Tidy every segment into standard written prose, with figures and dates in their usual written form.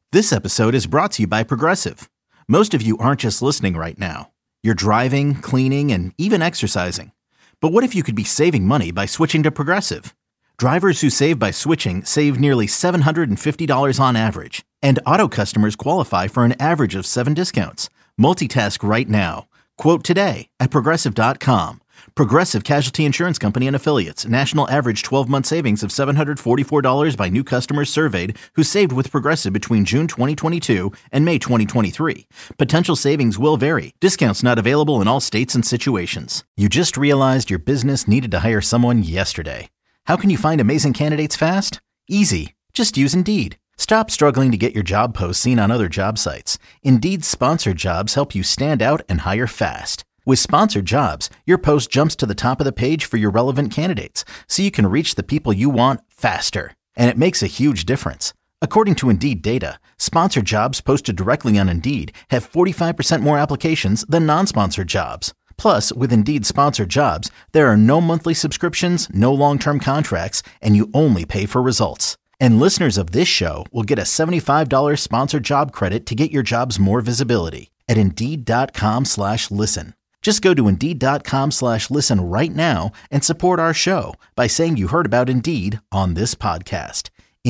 This episode is brought to you by Progressive. Most of you aren't just listening right now. You're driving, cleaning, and even exercising. But what if you could be saving money by switching to Progressive? Drivers who save by switching save nearly $750 on average. And auto customers qualify for an average of 7 discounts. Multitask right now. Quote today at Progressive.com. Progressive Casualty Insurance Company and Affiliates. National average 12-month savings of $744 by new customers surveyed who saved with Progressive between June 2022 and May 2023. Potential savings will vary. Discounts not available in all states and situations. You just realized your business needed to hire someone yesterday. How can you find amazing candidates fast? Easy. Just use Indeed. Stop struggling to get your job posts seen on other job sites. Indeed's sponsored jobs help you stand out and hire fast. With sponsored jobs, your post jumps to the top of the page for your relevant candidates, so you can reach the people you want faster. And it makes a huge difference. According to Indeed data, sponsored jobs posted directly on Indeed have 45% more applications than non-sponsored jobs. Plus, with Indeed sponsored jobs, there are no monthly subscriptions, no long-term contracts, and you only pay for results. And listeners of this show will get a $75 sponsored job credit to get your jobs more visibility at Indeed.com/listen. Just go to Indeed.com/listen right now and support our show by saying you heard about Indeed on this podcast.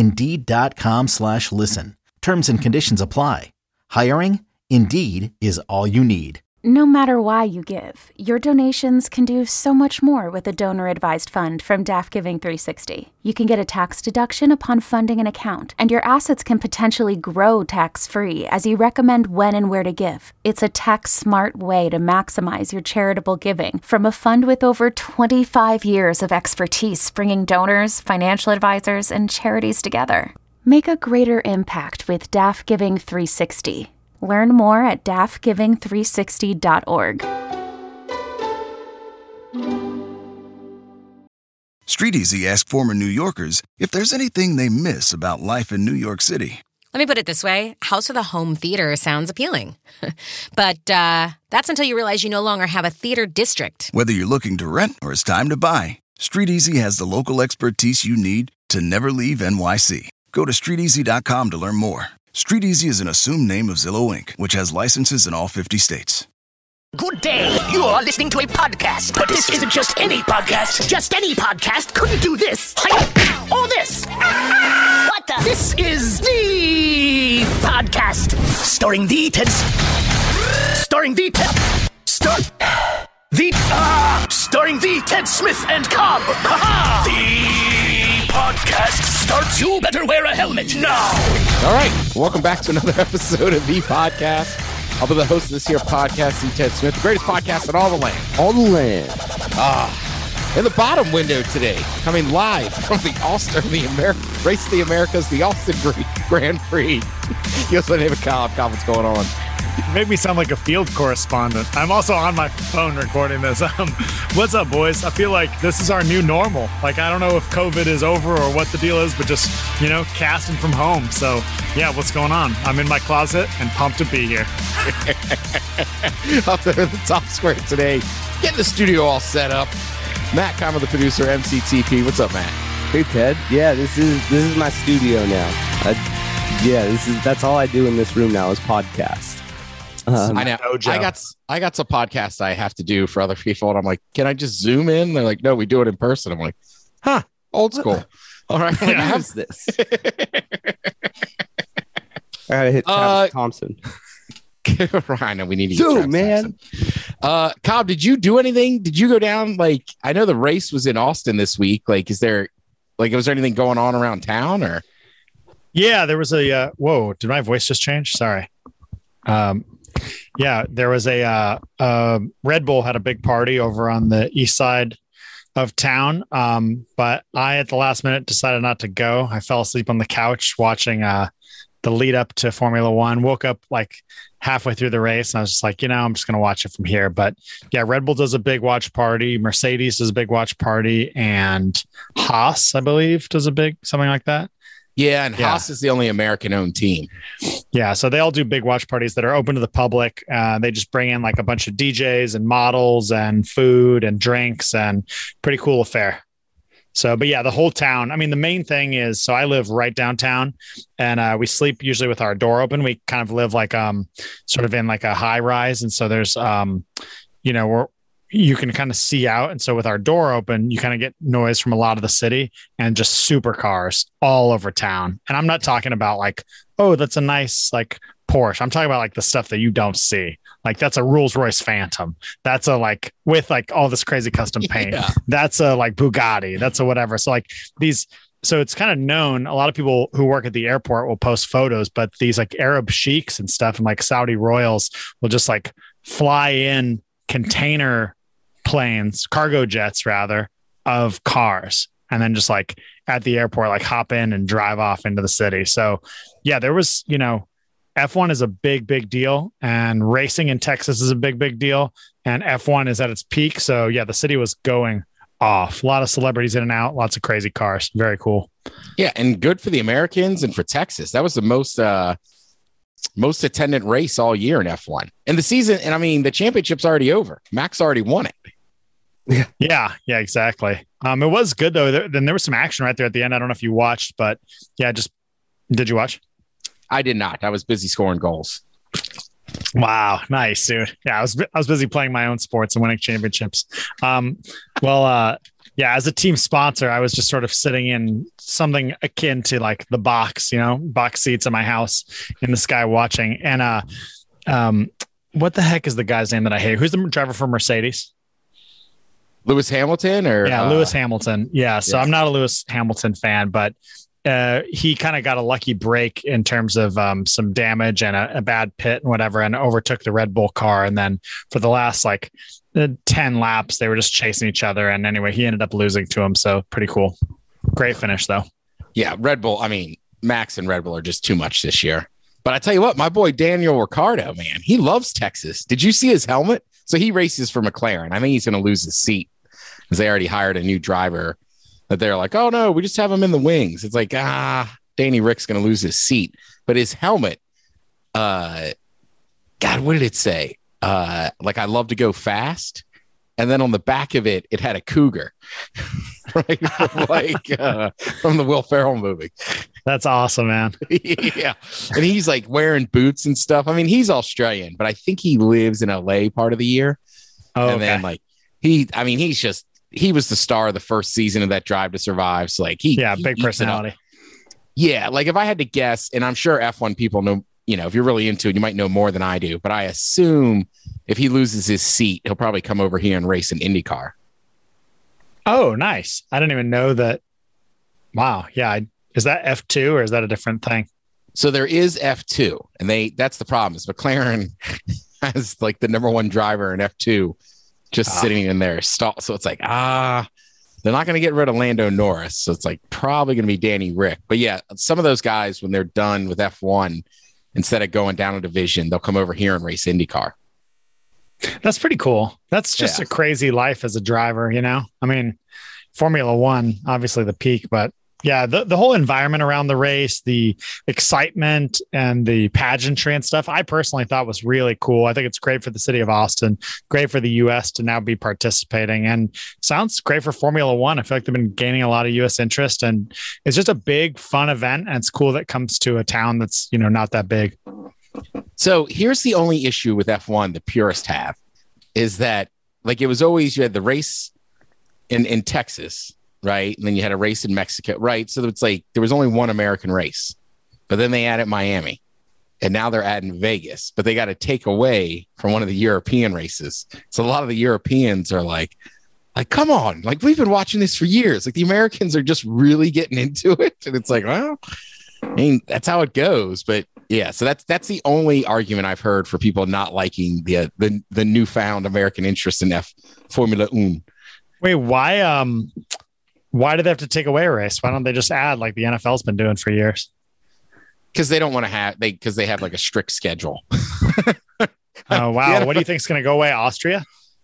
Indeed.com/listen. Terms and conditions apply. Hiring? Indeed is all you need. No matter why you give, your donations can do so much more with a donor-advised fund from DAF Giving 360. You can get a tax deduction upon funding an account, and your assets can potentially grow tax-free as you recommend when and where to give. It's a tax-smart way to maximize your charitable giving from a fund with over 25 years of expertise bringing donors, financial advisors, and charities together. Make a greater impact with DAF Giving 360. Learn more at dafgiving360.org. StreetEasy asked former New Yorkers if there's anything they miss about life in New York City. Let me put it this way. House with a home theater sounds appealing. But that's until you realize you no longer have a theater district. Whether you're looking to rent or it's time to buy, StreetEasy has the local expertise you need to never leave NYC. Go to StreetEasy.com to learn more. StreetEasy is an assumed name of Zillow Inc., which has licenses in all 50 states. Good day. You are listening to a podcast. But this isn't just any podcast. Just any podcast couldn't do this. Or this. What the? This is the podcast. Starring the Ted Smith and Cobb. The podcast starts. You better wear a helmet now. All right. Welcome back to another episode of The Podcast. I'll be the host of this here podcast, the Ted Smith, the greatest podcast in all the land. All the land. In the bottom window today, coming live from the All-Star, Race to the Americas, the Austin Grand Prix. He goes by the name of Kyle. Kyle, what's going on? You make me sound like a field correspondent. I'm also on my phone recording this. What's up, boys? I feel like this is our new normal. Like, I don't know if COVID is over or what the deal is, but just, casting from home. So, yeah, what's going on? I'm in my closet and pumped to be here. Up there in the top square today, getting the studio all set up. Matt Comer, the producer, MCTP. What's up, Matt? Hey, Ted. Yeah, this is my studio now. That's all I do in this room now is podcast. I know. I got some podcasts I have to do for other people, and I'm like, can I just zoom in? They're like, no, we do it in person. I'm like, old school. All right, how is this? I gotta hit Travis Thompson. I know we need to get Travis man. Thompson. Cobb, did you do anything? Did you go down? Like, I know the race was in Austin this week. Like, was there anything going on around town or? Yeah, there was a. Whoa! Did my voice just change? Sorry. Yeah, there was a Red Bull had a big party over on the east side of town. But I, at the last minute, decided not to go. I fell asleep on the couch watching the lead up to Formula One. Woke up like halfway through the race, and I was just like, I'm just going to watch it from here. But yeah, Red Bull does a big watch party. Mercedes does a big watch party, and Haas, I believe, does a big something like that. Yeah, and Haas is the only American-owned team. Yeah, so they all do big watch parties that are open to the public. They just bring in like a bunch of DJs and models and food and drinks, and pretty cool affair. So, but yeah, the whole town. I mean, the main thing is, so I live right downtown, and we sleep usually with our door open. We kind of live like sort of in like a high rise, and so there's where you can kind of see out, and so with our door open, you kind of get noise from a lot of the city and just supercars all over town. And I'm not talking about like, oh, that's a nice like Porsche. I'm talking about like the stuff that you don't see. Like that's a Rolls-Royce Phantom. That's a like with like all this crazy custom paint. Yeah. That's a like Bugatti. That's a whatever. So like these, so it's kind of known. A lot of people who work at the airport will post photos, but these like Arab sheiks and stuff and like Saudi royals will just like fly in container planes, cargo jets rather, of cars. And then just like at the airport, like hop in and drive off into the city. So yeah, there was, F1 is a big, big deal, and racing in Texas is a big, big deal. And F1 is at its peak. So yeah, the city was going off. A lot of celebrities in and out, lots of crazy cars. Very cool. Yeah. And good for the Americans and for Texas. That was the most attendant race all year in F1 and the season. And I mean, the championship's already over. Max already won it. Yeah, exactly. It was good though. Then there was some action right there at the end. I don't know if you watched, but yeah, did you watch? I did not. I was busy scoring goals. Wow. Nice, dude. Yeah. I was busy playing my own sports and winning championships. Yeah, as a team sponsor, I was just sort of sitting in something akin to like the box, box seats in my house in the sky watching. And what the heck is the guy's name that I hate? Who's the driver for Mercedes? Lewis Hamilton Lewis Hamilton. Yeah. So I'm not a Lewis Hamilton fan, but he kind of got a lucky break in terms of some damage and a bad pit and whatever, and overtook the Red Bull car. And then for the last 10 laps, they were just chasing each other. And anyway, he ended up losing to him. So pretty cool. Great finish though. Yeah. Red Bull. I mean, Max and Red Bull are just too much this year. But I tell you what, my boy, Daniel Ricciardo, man, he loves Texas. Did you see his helmet? So he races for McLaren. I think he's going to lose his seat because they already hired a new driver that they're like, oh no, we just have him in the wings. It's like, Danny Rick's going to lose his seat, but his helmet, God, what did it say? Like, I love to go fast. And then on the back of it, it had a cougar, right? From the Will Ferrell movie. That's awesome, man. Yeah. And he's like wearing boots and stuff. I mean, he's Australian, but I think he lives in LA part of the year. Oh, and then he was the star of the first season of that Drive to Survive. So big personality. Yeah. Like if I had to guess, and I'm sure F1 people know, if you're really into it, you might know more than I do, but I assume if he loses his seat, he'll probably come over here and race an IndyCar. Oh, nice. I didn't even know that. Wow. Yeah. Is that F2 or is that a different thing? So there is F2, and that's the problem is McLaren has like the number one driver in F2 just sitting in there stall. So it's like, they're not going to get rid of Lando Norris. So it's like probably going to be Danny Rick. But yeah, some of those guys, when they're done with F1, instead of going down a division, they'll come over here and race IndyCar. That's pretty cool. That's just a crazy life as a driver, I mean, Formula One, obviously the peak, but yeah, the whole environment around the race, the excitement and the pageantry and stuff, I personally thought was really cool. I think it's great for the city of Austin, great for the U.S. to now be participating, and sounds great for Formula One. I feel like they've been gaining a lot of U.S. interest, and it's just a big, fun event, and it's cool that it comes to a town that's, not that big. So here's the only issue with F1 the purists have is that, like, it was always you had the race in Texas, right? And then you had a race in Mexico, right? So it's like there was only one American race, but then they added Miami, and now they're adding Vegas, but they got to take away from one of the European races. So a lot of the Europeans are like, come on, like we've been watching this for years. Like the Americans are just really getting into it, and it's like, well, I mean, that's how it goes. But yeah, so that's the only argument I've heard for people not liking the newfound American interest in Formula One. Wait, why do they have to take away a race? Why don't they just add like the NFL's been doing for years? Because they don't want to have because they have like a strict schedule. Oh wow! What do you think is going to go away? Austria?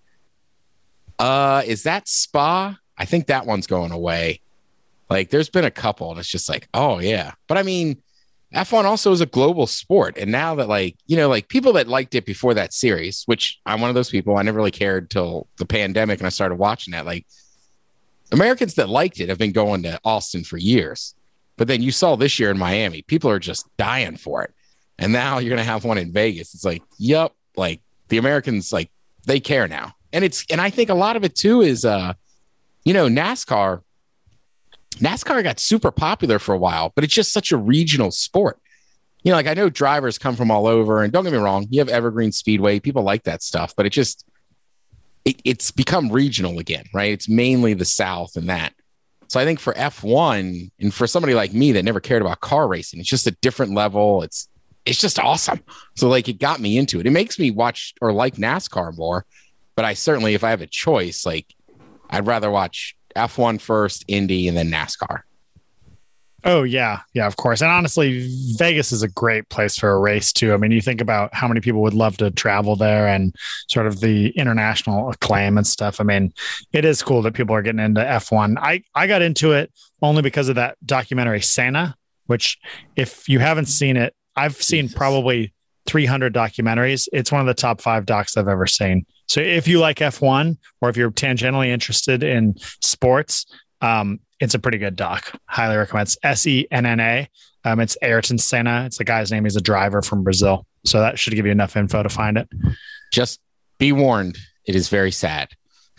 Is that Spa? I think that one's going away. Like, there's been a couple, and it's just like, oh yeah. But I mean, F1 also is a global sport, and now that like people that liked it before that series, which I'm one of those people. I never really cared till the pandemic, and I started watching that. Like, Americans that liked it have been going to Austin for years. But then you saw this year in Miami, people are just dying for it. And now you're going to have one in Vegas. It's like, yep, like the Americans, like they care now. And I think a lot of it too is, NASCAR got super popular for a while, but it's just such a regional sport. Like I know drivers come from all over, and don't get me wrong, you have Evergreen Speedway, people like that stuff, but it's become regional again, right? It's mainly the South and that. So I think for F1 and for somebody like me that never cared about car racing, it's just a different level. It's just awesome. So like it got me into it. It makes me watch or like NASCAR more, but I certainly, if I have a choice, like I'd rather watch F1 first, Indy, and then NASCAR. Oh, yeah. Yeah, of course. And honestly, Vegas is a great place for a race, too. I mean, you think about how many people would love to travel there and sort of the international acclaim and stuff. I mean, it is cool that people are getting into F1. I got into it only because of that documentary, Senna, which if you haven't seen it, I've seen probably 300 documentaries. It's one of the top 5 docs I've ever seen. So if you like F1 or if you're tangentially interested in sports, it's a pretty good doc. Highly recommend. It's Senna. It's Ayrton Senna. It's the guy's name. He's a driver from Brazil. So that should give you enough info to find it. Just be warned. It is very sad.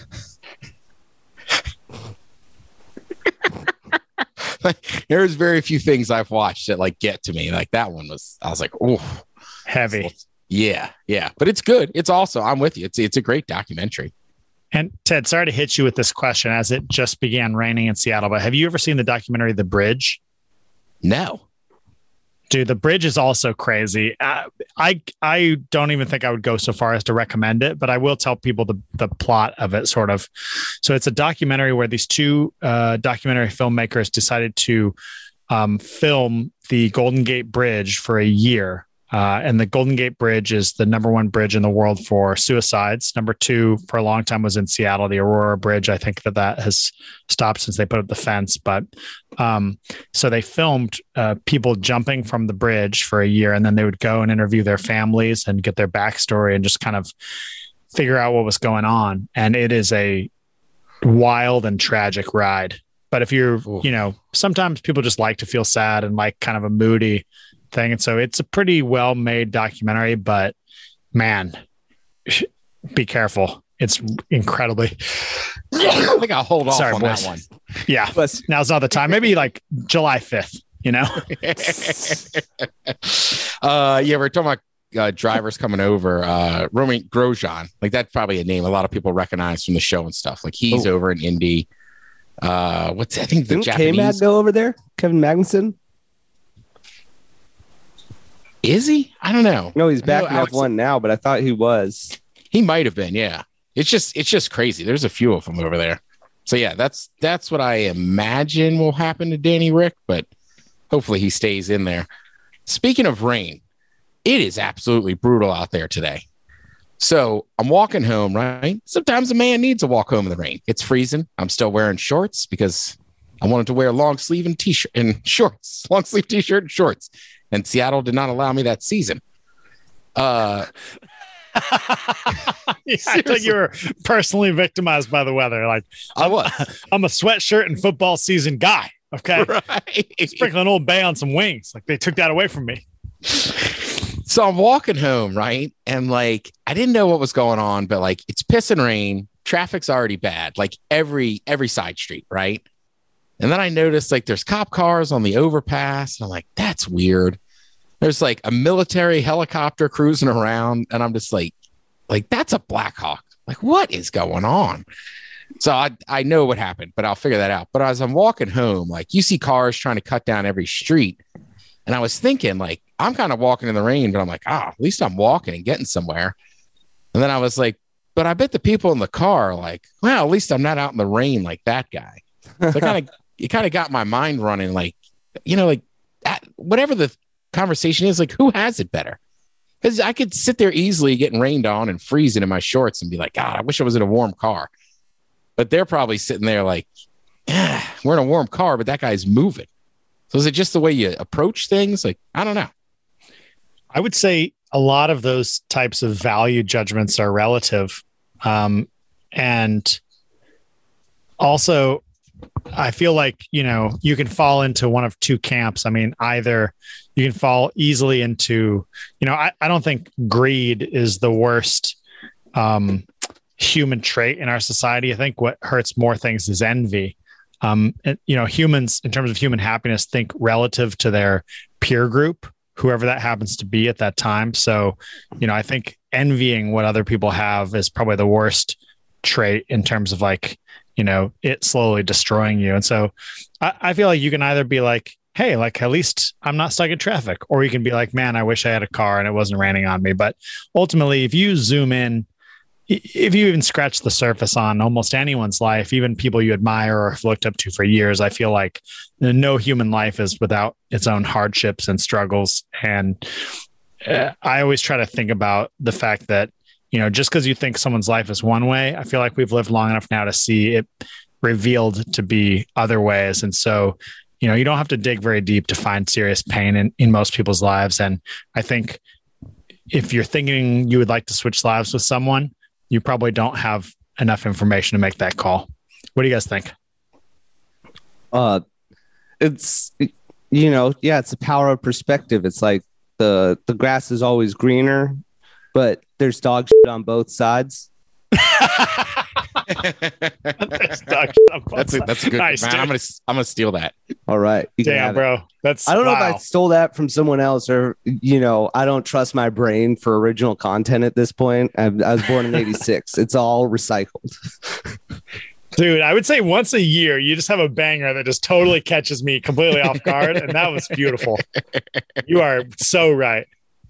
There's very few things I've watched that like get to me. Like that one I was like, oh, heavy. Yeah. But it's good. It's also, I'm with you. It's a great documentary. And Ted, sorry to hit you with this question as it just began raining in Seattle, but have you ever seen the documentary, The Bridge? No. Dude, The Bridge is also crazy. I don't even think I would go so far as to recommend it, but I will tell people the plot of it sort of. So it's a documentary where these two documentary filmmakers decided to film the Golden Gate Bridge for a year. And the Golden Gate Bridge is the number 1 bridge in the world for suicides. Number 2 for a long time was in Seattle, the Aurora Bridge. I think that has stopped since they put up the fence. But so they filmed people jumping from the bridge for a year, and then they would go and interview their families and get their backstory and just kind of figure out what was going on. And it is a wild and tragic ride. But if you're, sometimes people just like to feel sad and like kind of a moody thing. And so it's a pretty well-made documentary, but man, be careful. It's incredibly. I think I'll hold off on boys. That one. Yeah. Now's not the time. Maybe like July 5th, We're talking about drivers coming over. Romain Grosjean, like that's probably a name a lot of people recognize from the show and stuff. Like he's over in Indy. I think the Didn't Japanese K-Mag go over there? Kevin Magnussen? Is he? I don't know. No, he's back in F1 now, but I thought he was. He might have been, yeah. It's just crazy. There's a few of them over there. So yeah, that's what I imagine will happen to Danny Rick, but hopefully he stays in there. Speaking of rain, it is absolutely brutal out there today. So I'm walking home, right? Sometimes a man needs to walk home in the rain. It's freezing. I'm still wearing shorts because I wanted to wear a long sleeve and t-shirt and shorts, long sleeve t-shirt and shorts. And Seattle did not allow me that season. I think you were personally victimized by the weather. Like I was. I'm a sweatshirt and football season guy. Okay. Right. Sprinkling Old Bay on some wings. Like they took that away from me. So I'm walking home, right? And like, I didn't know what was going on, but like it's pissing rain. Traffic's already bad. Like every side street, right? And then I noticed like there's cop cars on the overpass. And I'm like, that's weird. There's like a military helicopter cruising around. And I'm just like that's a Black Hawk. Like, what is going on? So I know what happened, but I'll figure that out. But as I'm walking home, like you see cars trying to cut down every street. And I was thinking like, I'm kind of walking in the rain, but I'm like, at least I'm walking and getting somewhere. And then I was like, but I bet the people in the car are like, well, at least I'm not out in the rain like that guy. So it kind of got my mind running, like, whatever the conversation is, like, who has it better? Because I could sit there easily getting rained on and freezing in my shorts and be like, God, I wish I was in a warm car. But they're probably sitting there like, we're in a warm car, but that guy's moving. So is it just the way you approach things? Like, I don't know. I would say a lot of those types of value judgments are relative. And also, I feel like, you can fall into one of two camps. I mean, either you can fall easily into, I don't think greed is the worst human trait in our society. I think what hurts more things is envy. Humans, in terms of human happiness, think relative to their peer group, whoever that happens to be at that time. So, I think envying what other people have is probably the worst trait in terms of like, it slowly destroying you. And so I feel like you can either be like, hey, like at least I'm not stuck in traffic, or you can be like, man, I wish I had a car and it wasn't raining on me. But ultimately, if you zoom in, if you even scratch the surface on almost anyone's life, even people you admire or have looked up to for years, I feel like no human life is without its own hardships and struggles. And I always try to think about the fact that, just because you think someone's life is one way, I feel like we've lived long enough now to see it revealed to be other ways. And so, you don't have to dig very deep to find serious pain in most people's lives. And I think if you're thinking you would like to switch lives with someone, you probably don't have enough information to make that call. What do you guys think? It's, it's the power of perspective. It's like the grass is always greener, but there's dog shit on both sides. That's a good nice, man. dude. I'm gonna steal that. All right. Damn, bro. I don't know if I stole that from someone else or, I don't trust my brain for original content at this point. I was born in 86. It's all recycled. Dude, I would say once a year, you just have a banger that just totally catches me completely off guard. And that was beautiful. You are so right.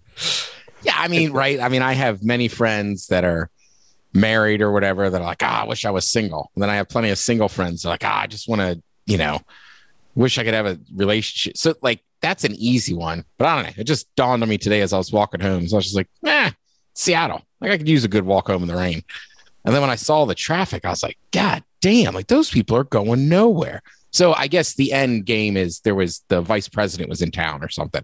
Yeah, I mean, right. I mean, I have many friends that are married or whatever that are like, I wish I was single. And then I have plenty of single friends that are like, I just want to, wish I could have a relationship. So like, that's an easy one, but I don't know. It just dawned on me today as I was walking home. So I was just like, Seattle. Like I could use a good walk home in the rain. And then when I saw the traffic, I was like, God damn, like those people are going nowhere. So I guess the end game is the vice president was in town or something.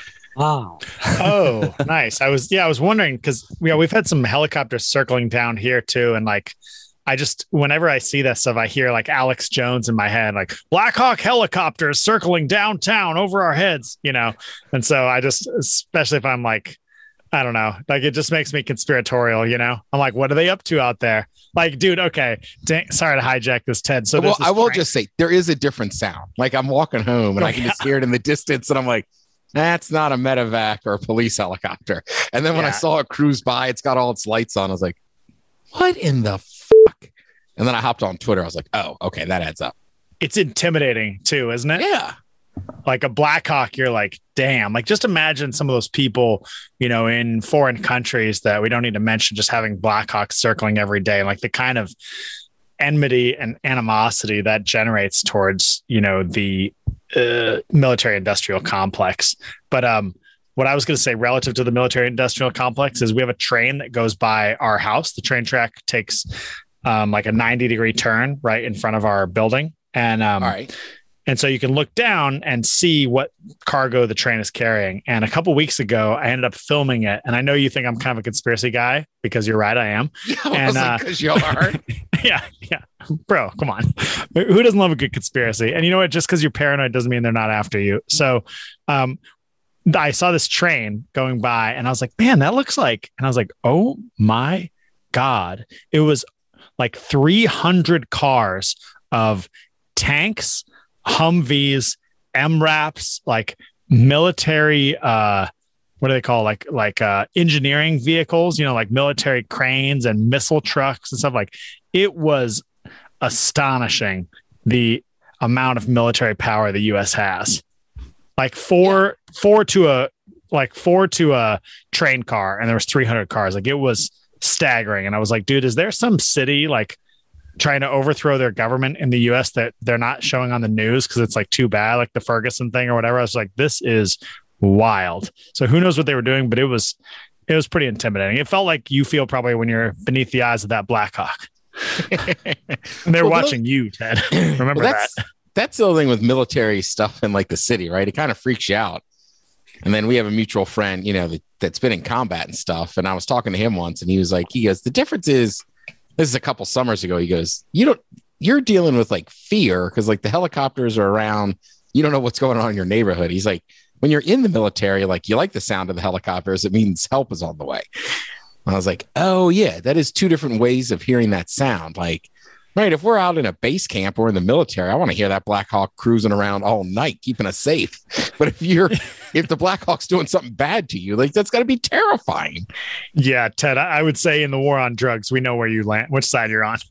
Wow. Oh, nice. I was wondering because we've had some helicopters circling down here too. And like, whenever I see that stuff, I hear like Alex Jones in my head, like Black Hawk helicopters circling downtown over our heads, And so especially if I'm like, I don't know, like it just makes me conspiratorial, I'm like, what are they up to out there? Like, dude, okay. Sorry to hijack this, Ted. So I will just say there is a different sound. Like I'm walking home and I can just hear it in the distance and I'm like, that's not a medevac or a police helicopter. And then when I saw it cruise by, it's got all its lights on. I was like, what in the fuck? And then I hopped on Twitter. I was like, oh, okay, that adds up. It's intimidating too, isn't it? Yeah. Like a Black Hawk, you're like, damn. Like just imagine some of those people, in foreign countries that we don't need to mention, just having Black Hawks circling every day. Like the kind of enmity and animosity that generates towards, the military industrial complex. But what I was going to say relative to the military industrial complex is we have a train that goes by our house. The train track takes like a 90-degree turn right in front of our building. And all right. And so you can look down and see what cargo the train is carrying. And a couple of weeks ago, I ended up filming it. And I know you think I'm kind of a conspiracy guy because you're right, I am. Yeah, because you are. Yeah. Bro, come on. Who doesn't love a good conspiracy? And you know what? Just because you're paranoid doesn't mean they're not after you. So I saw this train going by and I was like, man, that looks like, and I was like, oh my God. It was like 300 cars of tanks, Humvees, MRAPs, like military, what do they call like engineering vehicles, like military cranes and missile trucks and stuff. Like it was astonishing the amount of military power the U.S. has. Like four to a train car, and there was 300 cars. Like it was staggering. And I was like, dude, is there some city like trying to overthrow their government in the US that they're not showing on the news because it's like too bad, like the Ferguson thing or whatever? I was like, this is wild. So who knows what they were doing, but it was pretty intimidating. It felt like you feel probably when you're beneath the eyes of that Black Hawk. And they're watching you, Ted. Remember that. That's the other thing with military stuff in like the city, right? It kind of freaks you out. And then we have a mutual friend, that's been in combat and stuff. And I was talking to him once and he goes, the difference is, this is a couple summers ago. He goes, you're dealing with like fear because like the helicopters are around. You don't know what's going on in your neighborhood. He's like, when you're in the military, like you like the sound of the helicopters. It means help is on the way. And I was like, oh yeah, that is two different ways of hearing that sound. Like, right, if we're out in a base camp or in the military, I want to hear that Black Hawk cruising around all night, keeping us safe. But if the Black Hawk's doing something bad to you, like that's got to be terrifying. Yeah, Ted, I would say in the war on drugs, we know where you land, which side you're on.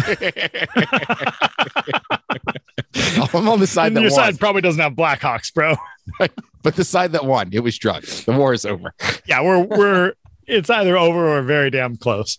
I'm on the side that your won. side probably doesn't have Black Hawks, bro. But the side that won, it was drugs. The war is over. Yeah, we're it's either over or very damn close.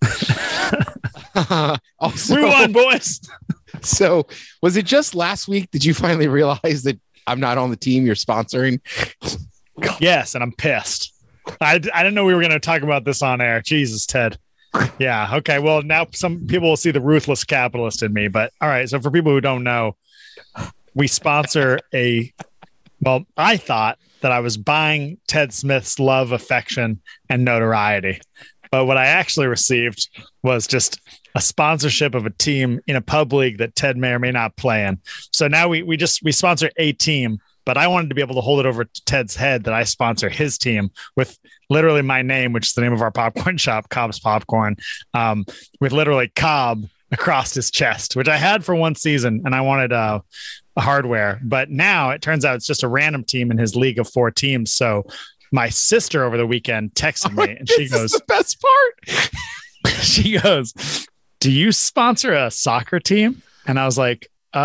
Also, we won, boys. So was it just last week did you finally realize that I'm not on the team you're sponsoring? Yes, and I'm pissed. I didn't know we were going to talk about this on air. Jesus, Ted. Yeah. Okay. Well, now some people will see the ruthless capitalist in me, but all right. So for people who don't know, we sponsor I thought that I was buying Ted Smith's love, affection, and notoriety. But what I actually received was just a sponsorship of a team in a pub league that Ted may or may not play in. So now we sponsor a team, but I wanted to be able to hold it over to Ted's head that I sponsor his team with literally my name, which is the name of our popcorn shop, Cobb's Popcorn, with literally Cobb across his chest, which I had for one season, and I wanted a hardware. But now it turns out it's just a random team in his league of 4 teams. So my sister over the weekend texted me, and she goes, "The best part." She goes, "Do you sponsor a soccer team?" And I was like,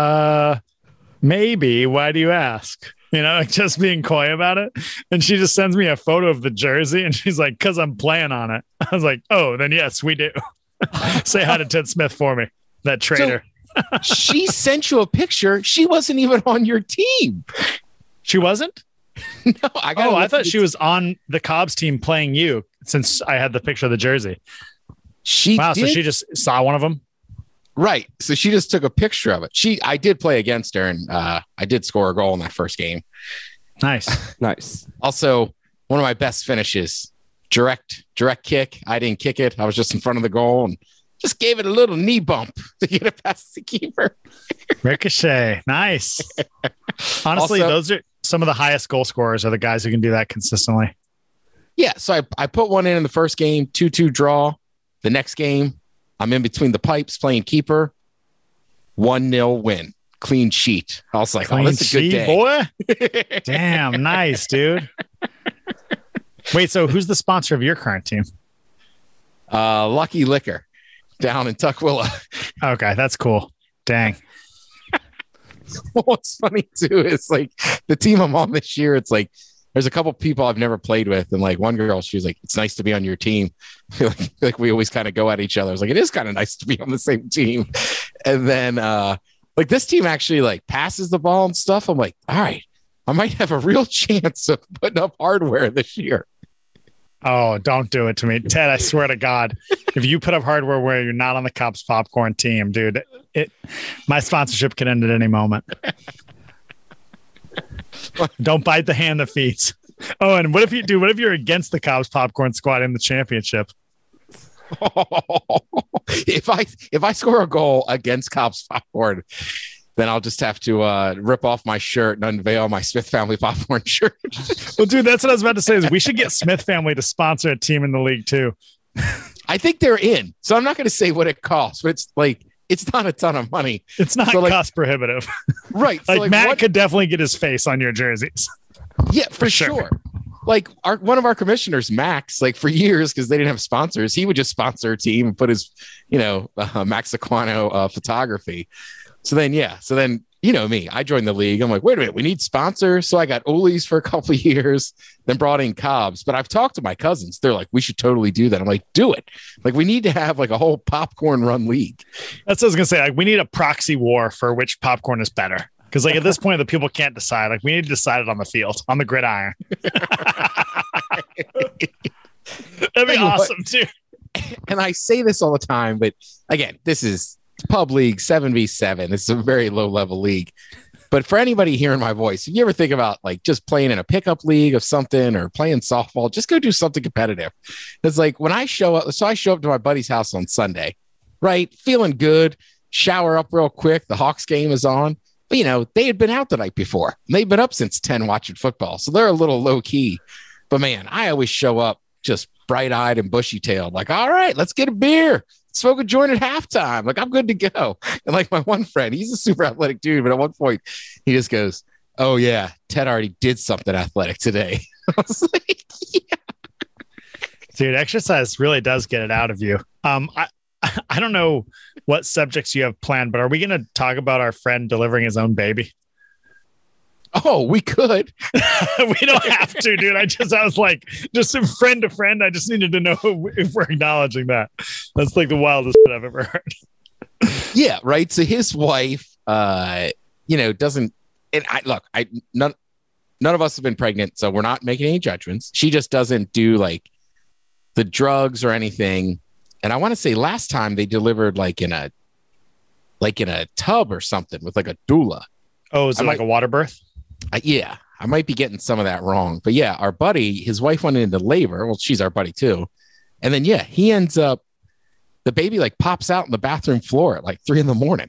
maybe. Why do you ask? You know, like just being coy about it. And she just sends me a photo of the jersey, and she's like, "'Cause I'm playing on it." I was like, "Oh, then yes, we do." Say hi to Ted Smith for me, that traitor. So she sent you a picture. She wasn't even on your team. She wasn't? No, I thought she was on the Cobbs team playing you, since I had the picture of the jersey. So she just saw one of them. Right. So she just took a picture of it. I did play against her, and I did score a goal in that first game. Nice. Nice. Also, one of my best finishes, direct kick. I didn't kick it. I was just in front of the goal and just gave it a little knee bump to get it past the keeper. Ricochet. Nice. Honestly, those are some of the highest goal scorers are the guys who can do that consistently. Yeah. So I put one in the first game, 2-2 draw. The next game, I'm in between the pipes playing keeper. 1-0 win. Clean sheet. I was like, clean that's a good day. Boy. Damn, nice, dude. Wait, so who's the sponsor of your current team? Lucky Liquor down in Tukwila. Okay, that's cool. Dang. What's funny too is like the team I'm on this year, it's like there's a couple people I've never played with, and like one girl, she was like, "It's nice to be on your team." I feel like we always kind of go at each other. I was like, it is kind of nice to be on the same team. And then like this team actually like passes the ball and stuff. I'm like, all right, I might have a real chance of putting up hardware this year. Oh, don't do it to me, Ted. I swear to God, if you put up hardware where you're not on the Cobb's Popcorn team, dude, my sponsorship could end at any moment. Don't bite the hand that feeds. Oh, and what if you're against the Cobb's Popcorn squad in the championship? If I score a goal against Cobb's Popcorn, then I'll just have to rip off my shirt and unveil my Smith Family Popcorn shirt. Well, dude, that's what I was about to say. Is we should get Smith Family to sponsor a team in the league too. I think they're in, so I'm not going to say what it costs, but it's not a ton of money. It's not cost prohibitive, right? So like Matt could definitely get his face on your jerseys. Yeah, for sure. Like one of our commissioners, Max, like for years, because they didn't have sponsors, he would just sponsor a team and put his, Max Aquano photography. So then, you know me, I joined the league. I'm like, wait a minute, we need sponsors. So I got Ollie's for a couple of years, then brought in Cobb's. But I've talked to my cousins. They're like, we should totally do that. I'm like, do it. Like, we need to have like a whole popcorn run league. That's what I was going to say. Like, we need a proxy war for which popcorn is better. Because like at this point, the people can't decide. Like, we need to decide it on the field, on the gridiron. That'd be awesome, too. And I say this all the time, but again, this is pub league 7v7. It's a very low level league. But for anybody hearing my voice, if you ever think about like just playing in a pickup league of something or playing softball, just go do something competitive. It's like when I show up, so I show up to my buddy's house on Sunday, right? Feeling good, shower up real quick. The Hawks game is on. But, they had been out the night before. They've been up since 10 watching football. So they're a little low key. But, man, I always show up just bright-eyed and bushy-tailed. Like, all right, let's get a beer. Smoke a joint at halftime. Like, I'm good to go. And like my one friend, he's a super athletic dude. But at one point, he just goes, oh, yeah, Ted already did something athletic today. I was like, yeah. Dude, exercise really does get it out of you. I don't know what subjects you have planned, but are we going to talk about our friend delivering his own baby? Oh, we could. We don't have to, dude. I was like, just from friend to friend. I just needed to know if we're acknowledging that. That's like the wildest shit I've ever heard. Yeah, right. So his wife, doesn't. And none of us have been pregnant, so we're not making any judgments. She just doesn't do like the drugs or anything. And I want to say last time they delivered like in a tub or something with like a doula. Oh, is it like a water birth? Yeah, I might be getting some of that wrong. But yeah, our buddy, his wife went into labor. Well, she's our buddy too. And then, yeah, he ends up, the baby like pops out in the bathroom floor at like 3 a.m.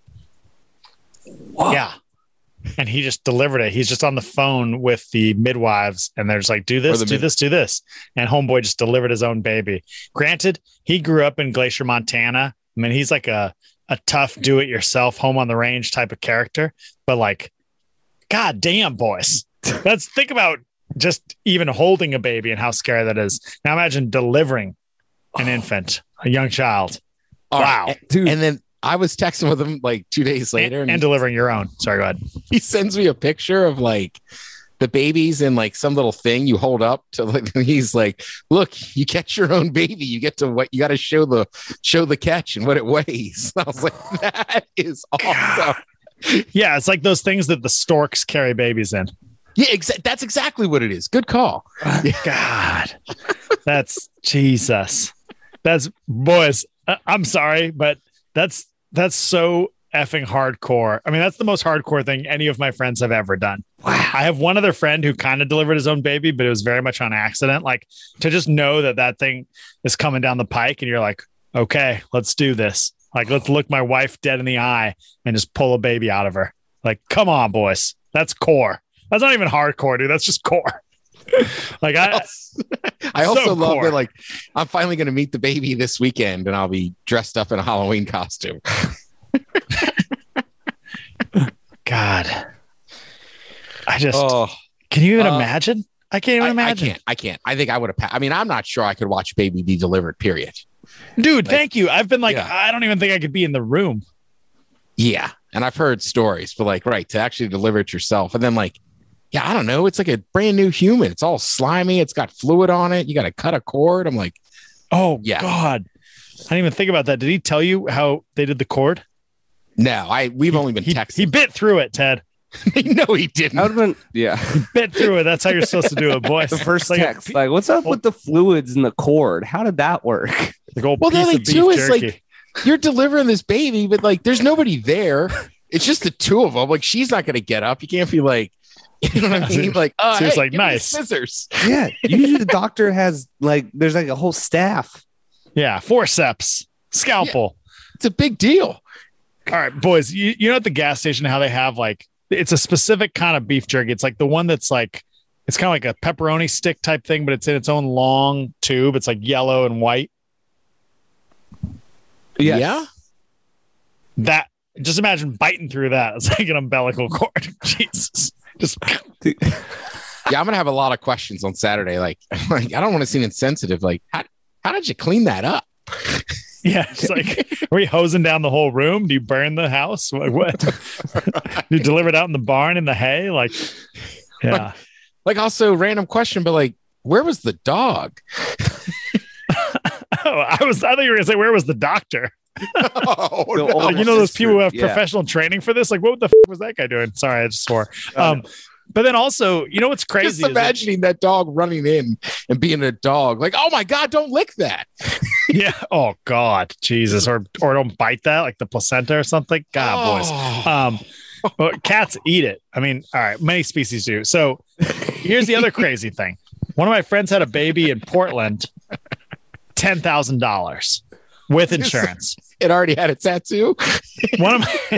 Wow. Yeah. And he just delivered it. He's just on the phone with the midwives and they're just like, do this. And homeboy just delivered his own baby. Granted, he grew up in Glacier, Montana. I mean, he's like a tough do-it-yourself, home on the range type of character. But like, God damn, boys. Think about just even holding a baby and how scary that is. Now imagine delivering an infant, a young child. Wow. Right. Dude. And then I was texting with him like 2 days later. And delivering your own. Sorry, go ahead. He sends me a picture of like the babies in like some little thing you hold up to. Like, he's like, look, you catch your own baby. You get to what you got to show the catch and what it weighs. I was like, that is awesome. Yeah, it's like those things that the storks carry babies in. Yeah, that's exactly what it is. Good call. God, that's Jesus. That's boys. I'm sorry, but that's so effing hardcore. I mean, that's the most hardcore thing any of my friends have ever done. Wow. I have one other friend who kind of delivered his own baby, but it was very much on accident. Like to just know that thing is coming down the pike and you're like, okay, let's do this. Like, let's look my wife dead in the eye and just pull a baby out of her. Like, come on, boys. That's core. That's not even hardcore, dude. That's just core. Like I also love that. Like, I'm finally going to meet the baby this weekend and I'll be dressed up in a Halloween costume. God, can you even imagine? I can't even imagine. I can't. I think I would have. I mean, I'm not sure I could watch baby be delivered, period. Dude, thank you. I've been like, I don't even think I could be in the room. Yeah. And I've heard stories, but like, right, to actually deliver it yourself. And then like, yeah, I don't know. It's like a brand new human. It's all slimy. It's got fluid on it. You got to cut a cord. I'm like, oh, yeah. God. I didn't even think about that. Did he tell you how they did the cord? No, we've only been texting. He bit through it, Ted. No, he didn't. Yeah. He bit through it. That's how you're supposed to do it, boy. The first text, like, what's up with the fluids in the cord? How did that work? Like old piece of beef jerky. Like, you're delivering this baby, but like, there's nobody there. It's just the two of them. Like, she's not going to get up. You can't be like, you know what I mean? Like, oh, so hey, like, nice scissors. Yeah. Usually the doctor has like, there's like a whole staff. Yeah. Forceps, scalpel. Yeah, it's a big deal. All right, boys, you know at the gas station how they have like, it's a specific kind of beef jerky. It's like the one that's like, it's kind of like a pepperoni stick type thing, but it's in its own long tube. It's like yellow and white. Yes. Yeah. That, just imagine biting through that. It's like an umbilical cord. Jesus. Just. Yeah, I'm going to have a lot of questions on Saturday. Like I don't want to seem insensitive. Like, how did you clean that up? Yeah, it's like, are we hosing down the whole room? Do you burn the house? Like, what? Do you deliver it out in the barn in the hay? Like, yeah. Like also random question, but like, where was the dog? I thought you were gonna say, where was the doctor? Oh, no. Like, you know those people who have professional training for this? Like, what the was that guy doing? Sorry, I just swore. But then also, you know what's crazy? Just imagining that dog running in and being a dog. Like, oh my God, don't lick that. Yeah. Oh God, Jesus. Or don't bite that, like the placenta or something. God, boys. Well, cats eat it. I mean, all right, many species do. So here's the other crazy thing. One of my friends had a baby in Portland, $10,000. with insurance. It already had a tattoo. One of my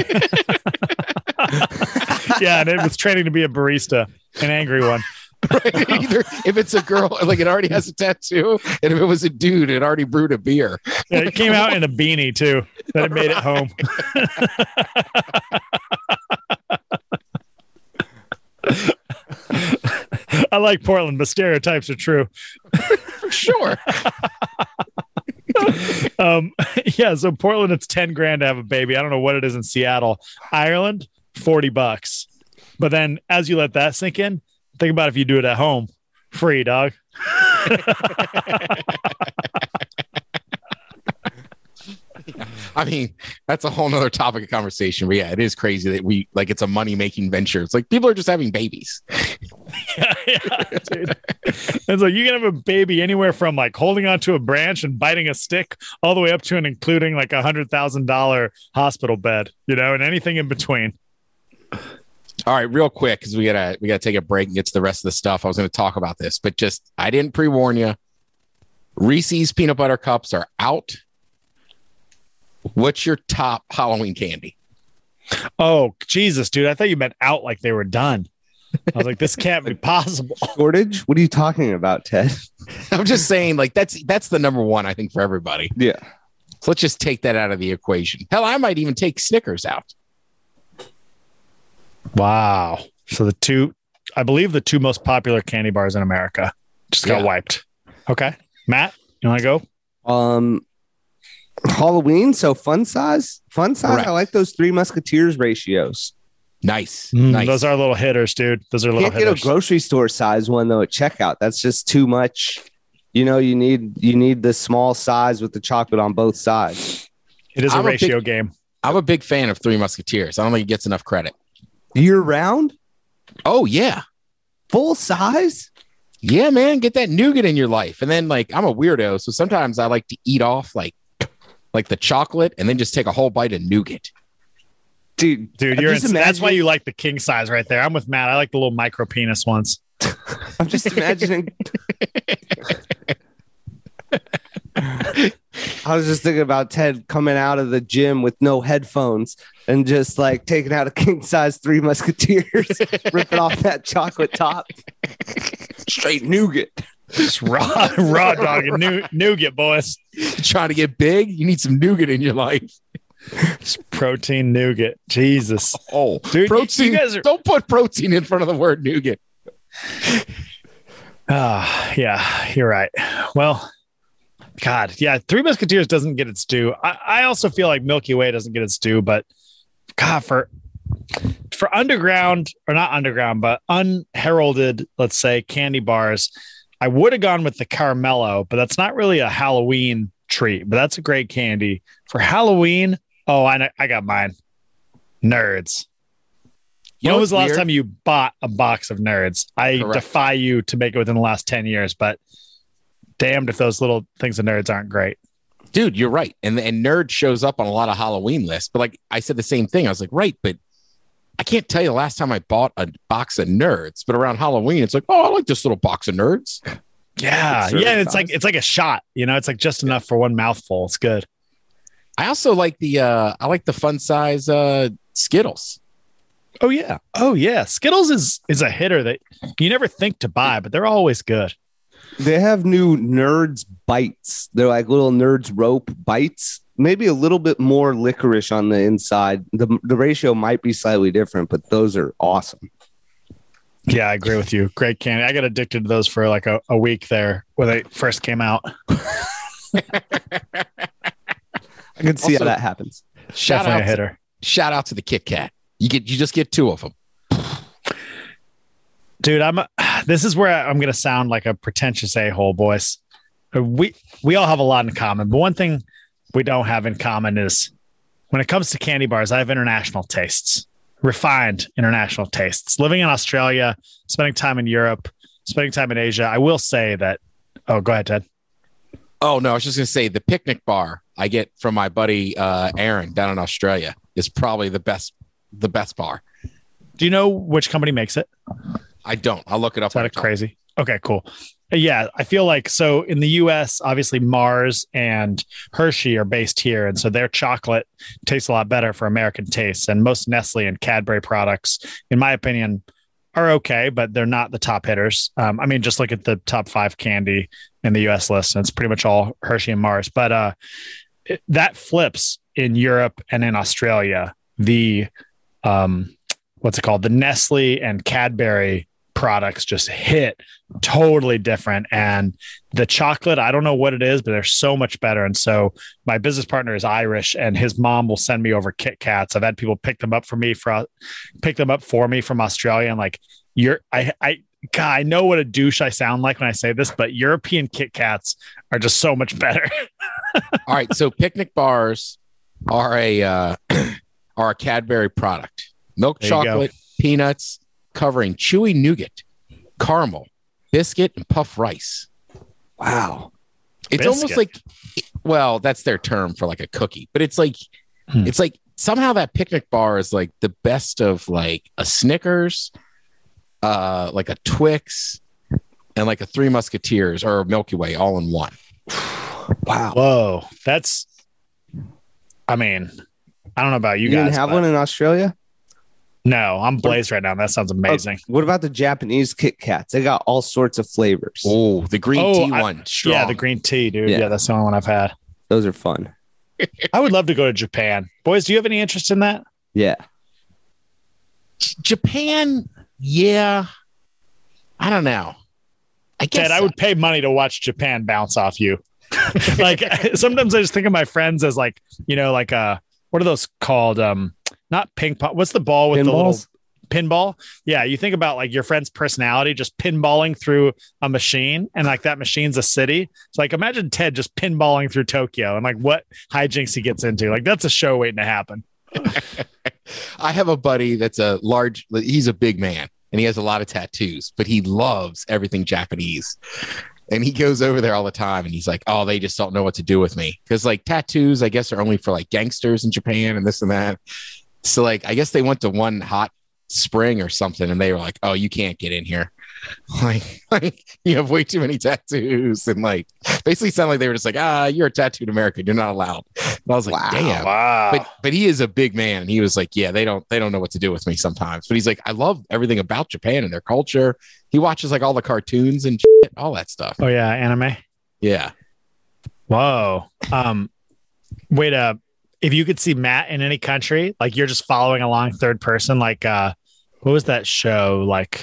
yeah, and it was training to be a barista, an angry one. Right? Either if it's a girl, like it already has a tattoo, and if it was a dude, it already brewed a beer. Yeah, it came out in a beanie too. That it made it home. I like Portland, but stereotypes are true. For sure. Yeah, so Portland, it's $10,000 to have a baby. I don't know what it is in Seattle. Ireland, $40. But then as you let that sink in, think about if you do it at home. Free, dog. I mean, that's a whole nother topic of conversation. But yeah, it is crazy that we like it's a money-making venture. It's like people are just having babies. Yeah, dude. It's like you can have a baby anywhere from like holding onto a branch and biting a stick all the way up to and including like $100,000 hospital bed, and anything in between. All right, real quick, because we gotta take a break and get to the rest of the stuff. I was going to talk about this, but just I didn't pre-warn you. Reese's peanut butter cups are out. What's your top Halloween candy? Oh, Jesus, dude. I thought you meant out like they were done. I was like, this can't be possible. Shortage? What are you talking about, Ted? I'm just saying, like, that's the number one, I think, for everybody. Yeah. So let's just take that out of the equation. Hell, I might even take Snickers out. Wow. So I believe the two most popular candy bars in America just got wiped. Okay. Matt, you want to go? Halloween, so fun size. Correct. I like those Three Musketeers ratios. Nice. Nice. Those are little hitters, dude. Those are little hitters. Can't get a grocery store size one though at checkout. That's just too much. You need the small size with the chocolate on both sides. It is a ratio game. I'm a big fan of Three Musketeers. I don't think it gets enough credit. Year round? Oh yeah. Full size? Yeah, man. Get that nougat in your life. And then like I'm a weirdo, so sometimes I like to eat off like the chocolate and then just take a whole bite of nougat. Dude, that's why you like the king size right there. I'm with Matt. I like the little micro penis ones. I'm just imagining. I was just thinking about Ted coming out of the gym with no headphones and just like taking out a king size Three Musketeers, ripping off that chocolate top. Straight nougat. Just raw dog and nougat, boys. Trying to get big? You need some nougat in your life. Just protein nougat. Jesus. Oh, dude, protein. You guys don't put protein in front of the word nougat. Yeah, you're right. Well, God, yeah, Three Musketeers doesn't get its due. I also feel like Milky Way doesn't get its due, but God, for underground, or not underground, but unheralded, let's say, candy bars, I would have gone with the Caramello, but that's not really a Halloween treat, but that's a great candy. For Halloween, I got mine. Nerds. When was the last time you bought a box of Nerds? I defy you to make it within the last 10 years, but damned if those little things of Nerds aren't great. Dude, you're right. And Nerd shows up on a lot of Halloween lists, but like I said the same thing. I was like, right, but I can't tell you the last time I bought a box of Nerds, but around Halloween, it's like, oh, I like this little box of Nerds. Yeah. Yeah. It's like a shot, it's like just enough for one mouthful. It's good. I also like the fun size Skittles. Oh yeah. Skittles is a hitter that you never think to buy, but they're always good. They have new Nerds bites. They're like little Nerds rope bites. Maybe a little bit more licorice on the inside. The ratio might be slightly different, but those are awesome. Yeah, I agree with you. Great candy. I got addicted to those for like a week there when they first came out. I can see how that happens. Shout out to the Kit Kat. You just get two of them. Dude, this is where I'm going to sound like a pretentious a-hole, boys. We all have a lot in common, but one thing we don't have in common is when it comes to candy bars, I have international tastes, refined international tastes. Living in Australia, spending time in Europe, spending time in Asia, I will say that. Oh, go ahead, Ted. Oh, no, I was just going to say the picnic bar I get from my buddy Aaron down in Australia is probably the best bar. Do you know which company makes it? I don't. I'll look it up. Is that crazy? Okay, cool. Yeah, I feel like so in the US, obviously Mars and Hershey are based here. And so their chocolate tastes a lot better for American tastes. And most Nestle and Cadbury products, in my opinion, are okay, but they're not the top hitters. I mean, just look at the top 5 candy in the US list, and it's pretty much all Hershey and Mars. But that flips in Europe and in Australia. The what's it called? The Nestle and Cadbury products just hit totally different, and the chocolate, I don't know what it is, but they're so much better. And so my business partner is Irish, and his mom will send me over Kit Kats. I've had people pick them up for me from Australia, and like God, I know what a douche I sound like when I say this, but European Kit Kats are just so much better. All right, so picnic bars are a Cadbury product. Milk chocolate, peanuts, covering chewy nougat, caramel, biscuit, and puff rice. Wow. It's almost like, well, that's their term for like a cookie, but it's like somehow that picnic bar is like the best of like a Snickers, like a Twix, and like a Three Musketeers or a Milky Way all in one. Wow. Whoa. That's, I mean, I don't know about you guys. You didn't have one in Australia? No, I'm blazed right now. That sounds amazing. What about the Japanese Kit Kats? They got all sorts of flavors. Oh, the green tea one. Strong. Yeah, the green tea, dude. Yeah, that's the only one I've had. Those are fun. I would love to go to Japan. Boys, do you have any interest in that? Yeah. Japan, yeah. I don't know. I guess Ted, I would pay money to watch Japan bounce off you. Like sometimes I just think of my friends as like, you know, like what are those called? Not ping pong. What's the ball with the little pinball? Yeah, you think about like your friend's personality just pinballing through a machine, and like that machine's a city. It's like imagine Ted just pinballing through Tokyo and like what hijinks he gets into. Like that's a show waiting to happen. I have a buddy that's he's a big man and he has a lot of tattoos, but he loves everything Japanese. And he goes over there all the time and he's like, oh, they just don't know what to do with me. Because like tattoos, I guess, are only for like gangsters in Japan and this and that. So like, I guess they went to one hot spring or something and they were like, oh, you can't get in here. Like you have way too many tattoos, and like basically sound like they were just like, you're a tattooed American, you're not allowed. And I was like, wow, damn. Wow. But he is a big man, and he was like, yeah, they don't know what to do with me sometimes. But he's like, I love everything about Japan and their culture. He watches like all the cartoons and shit, all that stuff. Oh yeah, anime. Yeah. Whoa. Wait up. If you could see Matt in any country, like you're just following along third person, like what was that show? Like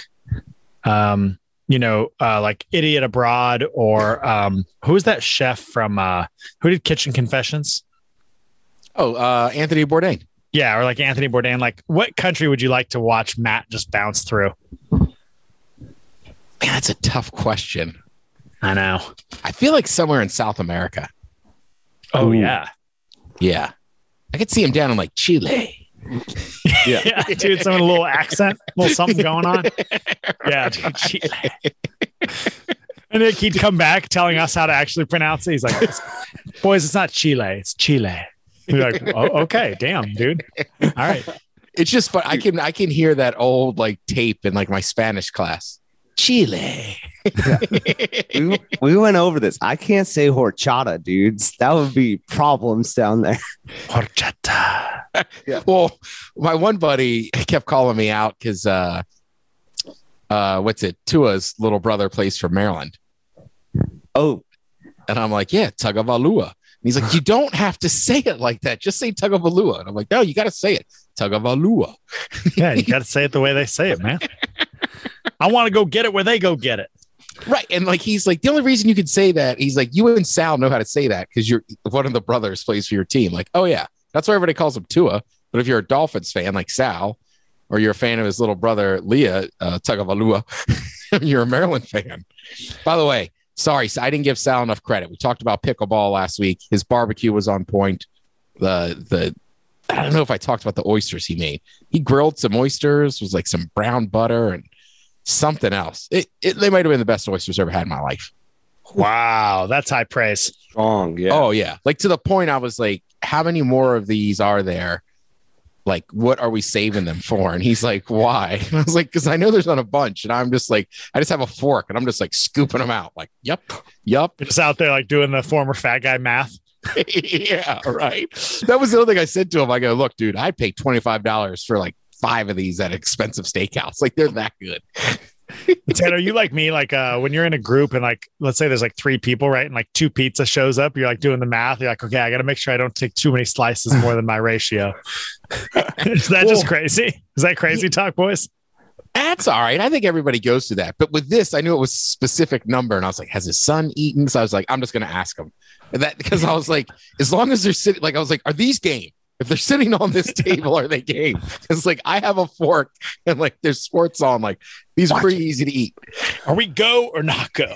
like Idiot Abroad, or who was that chef from who did Kitchen Confessions? Oh, Anthony Bourdain. Yeah, or like Anthony Bourdain. Like what country would you like to watch Matt just bounce through? Man, that's a tough question. I know. I feel like somewhere in South America. Oh, Ooh. Yeah. Yeah. I could see him down in like Chile. Yeah, dude, some a little accent, a little something going on. Yeah, dude, Chile. And then he'd come back telling us how to actually pronounce it. He's like, boys, it's not Chile, it's Chile. We're like, oh, okay, damn, dude. All right. It's just fun. I can hear that old like tape in like my Spanish class. Chile. Yeah. we went over this. I can't say horchata, dudes. That would be problems down there. Horchata. Yeah. Well, my one buddy kept calling me out because Tua's little brother plays for Maryland. Oh. And I'm like, yeah, Tagovailoa. And he's like, you don't have to say it like that. Just say Tagovailoa. And I'm like, no, you got to say it. Tagovailoa. Yeah, you got to say it the way they say it, man. I want to go get it where they go get it. Right. And like, he's like, the only reason you can say that, he's like, you and Sal know how to say that because you're one of the brothers plays for your team. Like, oh, yeah, that's why everybody calls him Tua. But if you're a Dolphins fan like Sal, or you're a fan of his little brother, Leah Tagovailoa, you're a Maryland fan. By the way, sorry, I didn't give Sal enough credit. We talked about pickleball last week. His barbecue was on point. I don't know if I talked about the oysters he made. He grilled some oysters, was like some brown butter and something else. They might have been the best oysters I've ever had in my life. Wow, that's high praise. Strong, yeah. Oh, yeah. Like to the point I was like, how many more of these are there? like, what are we saving them for? And he's like, why? And I was like, because I know there's not a bunch. And I'm just like, I just have a fork and I'm just like scooping them out. Like, yep. Just out there like doing the former fat guy math. Yeah, right. That was the other thing I said to him. I go, look, dude, I paid $25 for like 5 of these at an expensive steakhouse. Like, they're that good. Ted, are you like me? Like when you're in a group and like, let's say there's like 3 people, right? And like 2 pizza shows up, you're like doing the math. You're like, okay, I got to make sure I don't take too many slices more than my ratio. Is that just crazy? Is that crazy talk, boys? That's all right. I think everybody goes through that. But with this, I knew it was a specific number. And I was like, has his son eaten? So I was like, I'm just going to ask him that, because I was like, as long as they're sitting, like, I was like, are these game? If they're sitting on this table, are they game? It's like, I have a fork and like there's sports on. Like, these are pretty easy to eat. Are we go or not go?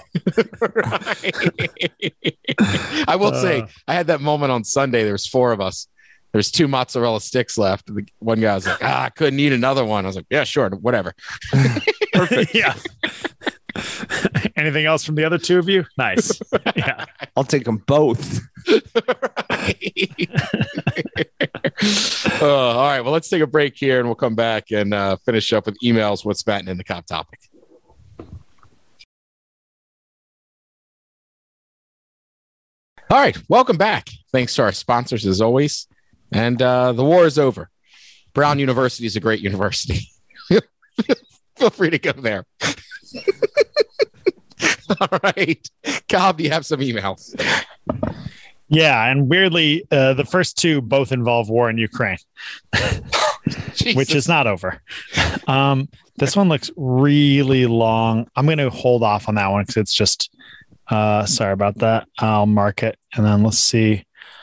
I will say, I had that moment on Sunday. There was 4 of us. There's 2 mozzarella sticks left. The one guy was like, I couldn't eat another one. I was like, yeah, sure, whatever. Perfect. Yeah. Anything else from the other 2 of you? Nice. Yeah. I'll take them both. All right. Well, let's take a break here and we'll come back and finish up with emails. What's batting in the cop topic? All right. Welcome back. Thanks to our sponsors as always. And the war is over. Brown University is a great university. Feel free to go there. All right. Cobb, you have some emails. Yeah. And weirdly, the first 2 both involve war in Ukraine, which is not over. This one looks really long. I'm going to hold off on that one because it's just, sorry about that. I'll mark it. And then let's see.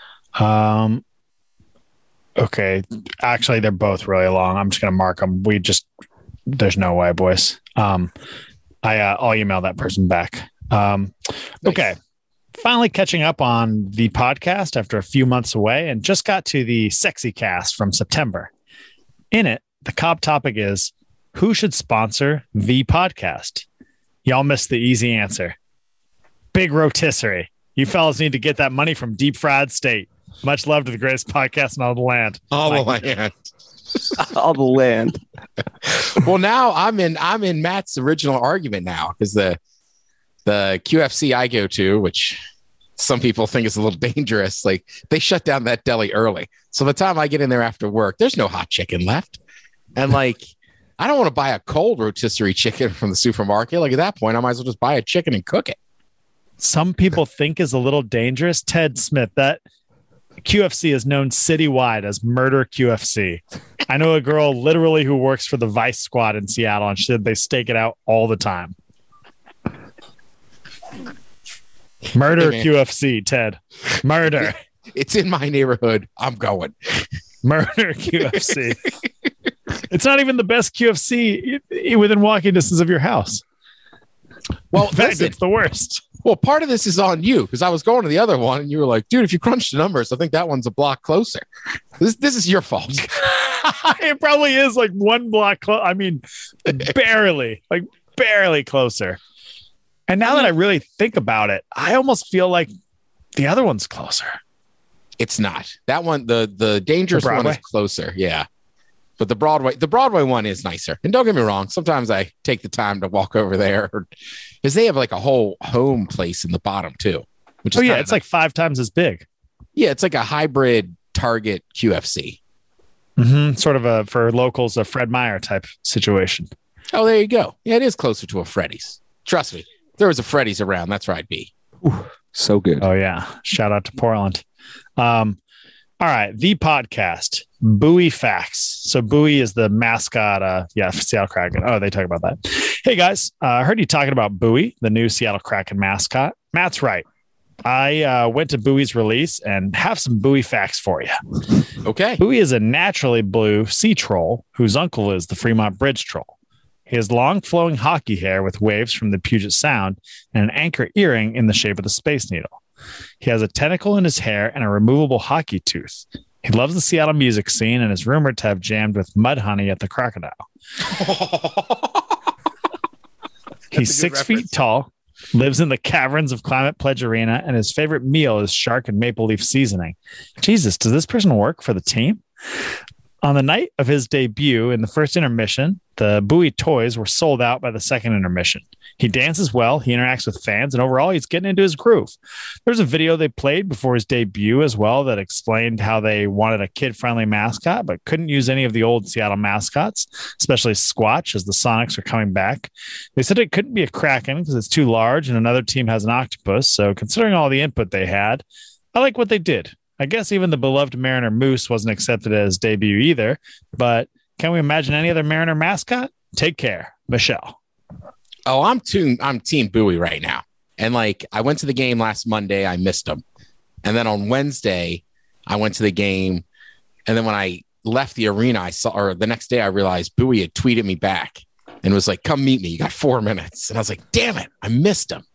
Okay. Actually, they're both really long. I'm just going to mark them. There's no way, boys. I'll email that person back. Okay. Finally catching up on the podcast after a few months away and just got to the sexy cast from September. In it, the Cobb topic is who should sponsor the podcast? Y'all missed the easy answer. Big rotisserie. You fellas need to get that money from Deep Fried State. Much love to the greatest podcast in all the land. All the land. All the land. Well, now I'm in Matt's original argument now, because the QFC I go to, which some people think is a little dangerous, like they shut down that deli early. So by the time I get in there after work, there's no hot chicken left. And like, I don't want to buy a cold rotisserie chicken from the supermarket. Like at that point, I might as well just buy a chicken and cook it. Some people think is a little dangerous. Ted Smith, that QFC is known citywide as Murder QFC. I know a girl literally who works for the Vice Squad in Seattle, and she said they stake it out all the time. Murder QFC, Ted. Murder. It's in my neighborhood. I'm going. Murder QFC. It's not even the best QFC within walking distance of your house. Well, in fact, it's the worst. Well, part of this is on you, because I was going to the other one and you were like, dude, if you crunch the numbers, I think that one's a block closer. This is your fault. It probably is like 1 block close. I mean, barely closer. And now that I really think about it, I almost feel like the other one's closer. It's not. That one, the dangerous one is closer. Yeah. But the Broadway one is nicer. And don't get me wrong, sometimes I take the time to walk over there, because they have like a whole home place in the bottom too. Which is it's nice. Like 5 times as big. Yeah, it's like a hybrid Target QFC. Mm-hmm. Sort of for locals, a Fred Meyer type situation. Oh, there you go. Yeah, it is closer to a Freddy's. Trust me. If there was a Freddy's around, that's where I'd be. Ooh, so good. Oh, yeah. Shout out to Portland. All right. The podcast, Bowie Facts. So Bowie is the mascot. Seattle Kraken. Oh, they talk about that. Hey, guys. I heard you talking about Bowie, the new Seattle Kraken mascot. Matt's right. I went to Bowie's release and have some Bowie facts for you. Okay. Bowie is a naturally blue sea troll whose uncle is the Fremont Bridge troll. He has long flowing hockey hair with waves from the Puget Sound and an anchor earring in the shape of the Space Needle. He has a tentacle in his hair and a removable hockey tooth. He loves the Seattle music scene and is rumored to have jammed with Mudhoney at the Crocodile. He's 6 feet tall, lives in the caverns of Climate Pledge Arena, and his favorite meal is shark and maple leaf seasoning. Jesus, does this person work for the team? On the night of his debut in the first intermission, the Bowie toys were sold out by the second intermission. He dances well, he interacts with fans, and overall, he's getting into his groove. There's a video they played before his debut as well that explained how they wanted a kid-friendly mascot, but couldn't use any of the old Seattle mascots, especially Squatch, as the Sonics are coming back. They said it couldn't be a Kraken because it's too large, and another team has an octopus, so considering all the input they had, I like what they did. I guess even the beloved Mariner Moose wasn't accepted as debut either, but can we imagine any other Mariner mascot? Take care, Michelle. Oh, I'm Team Bowie right now. And like, I went to the game last Monday, I missed him. And then on Wednesday, I went to the game. And then when I left the arena, the next day I realized Bowie had tweeted me back and was like, come meet me. You got 4 minutes. And I was like, damn it, I missed him.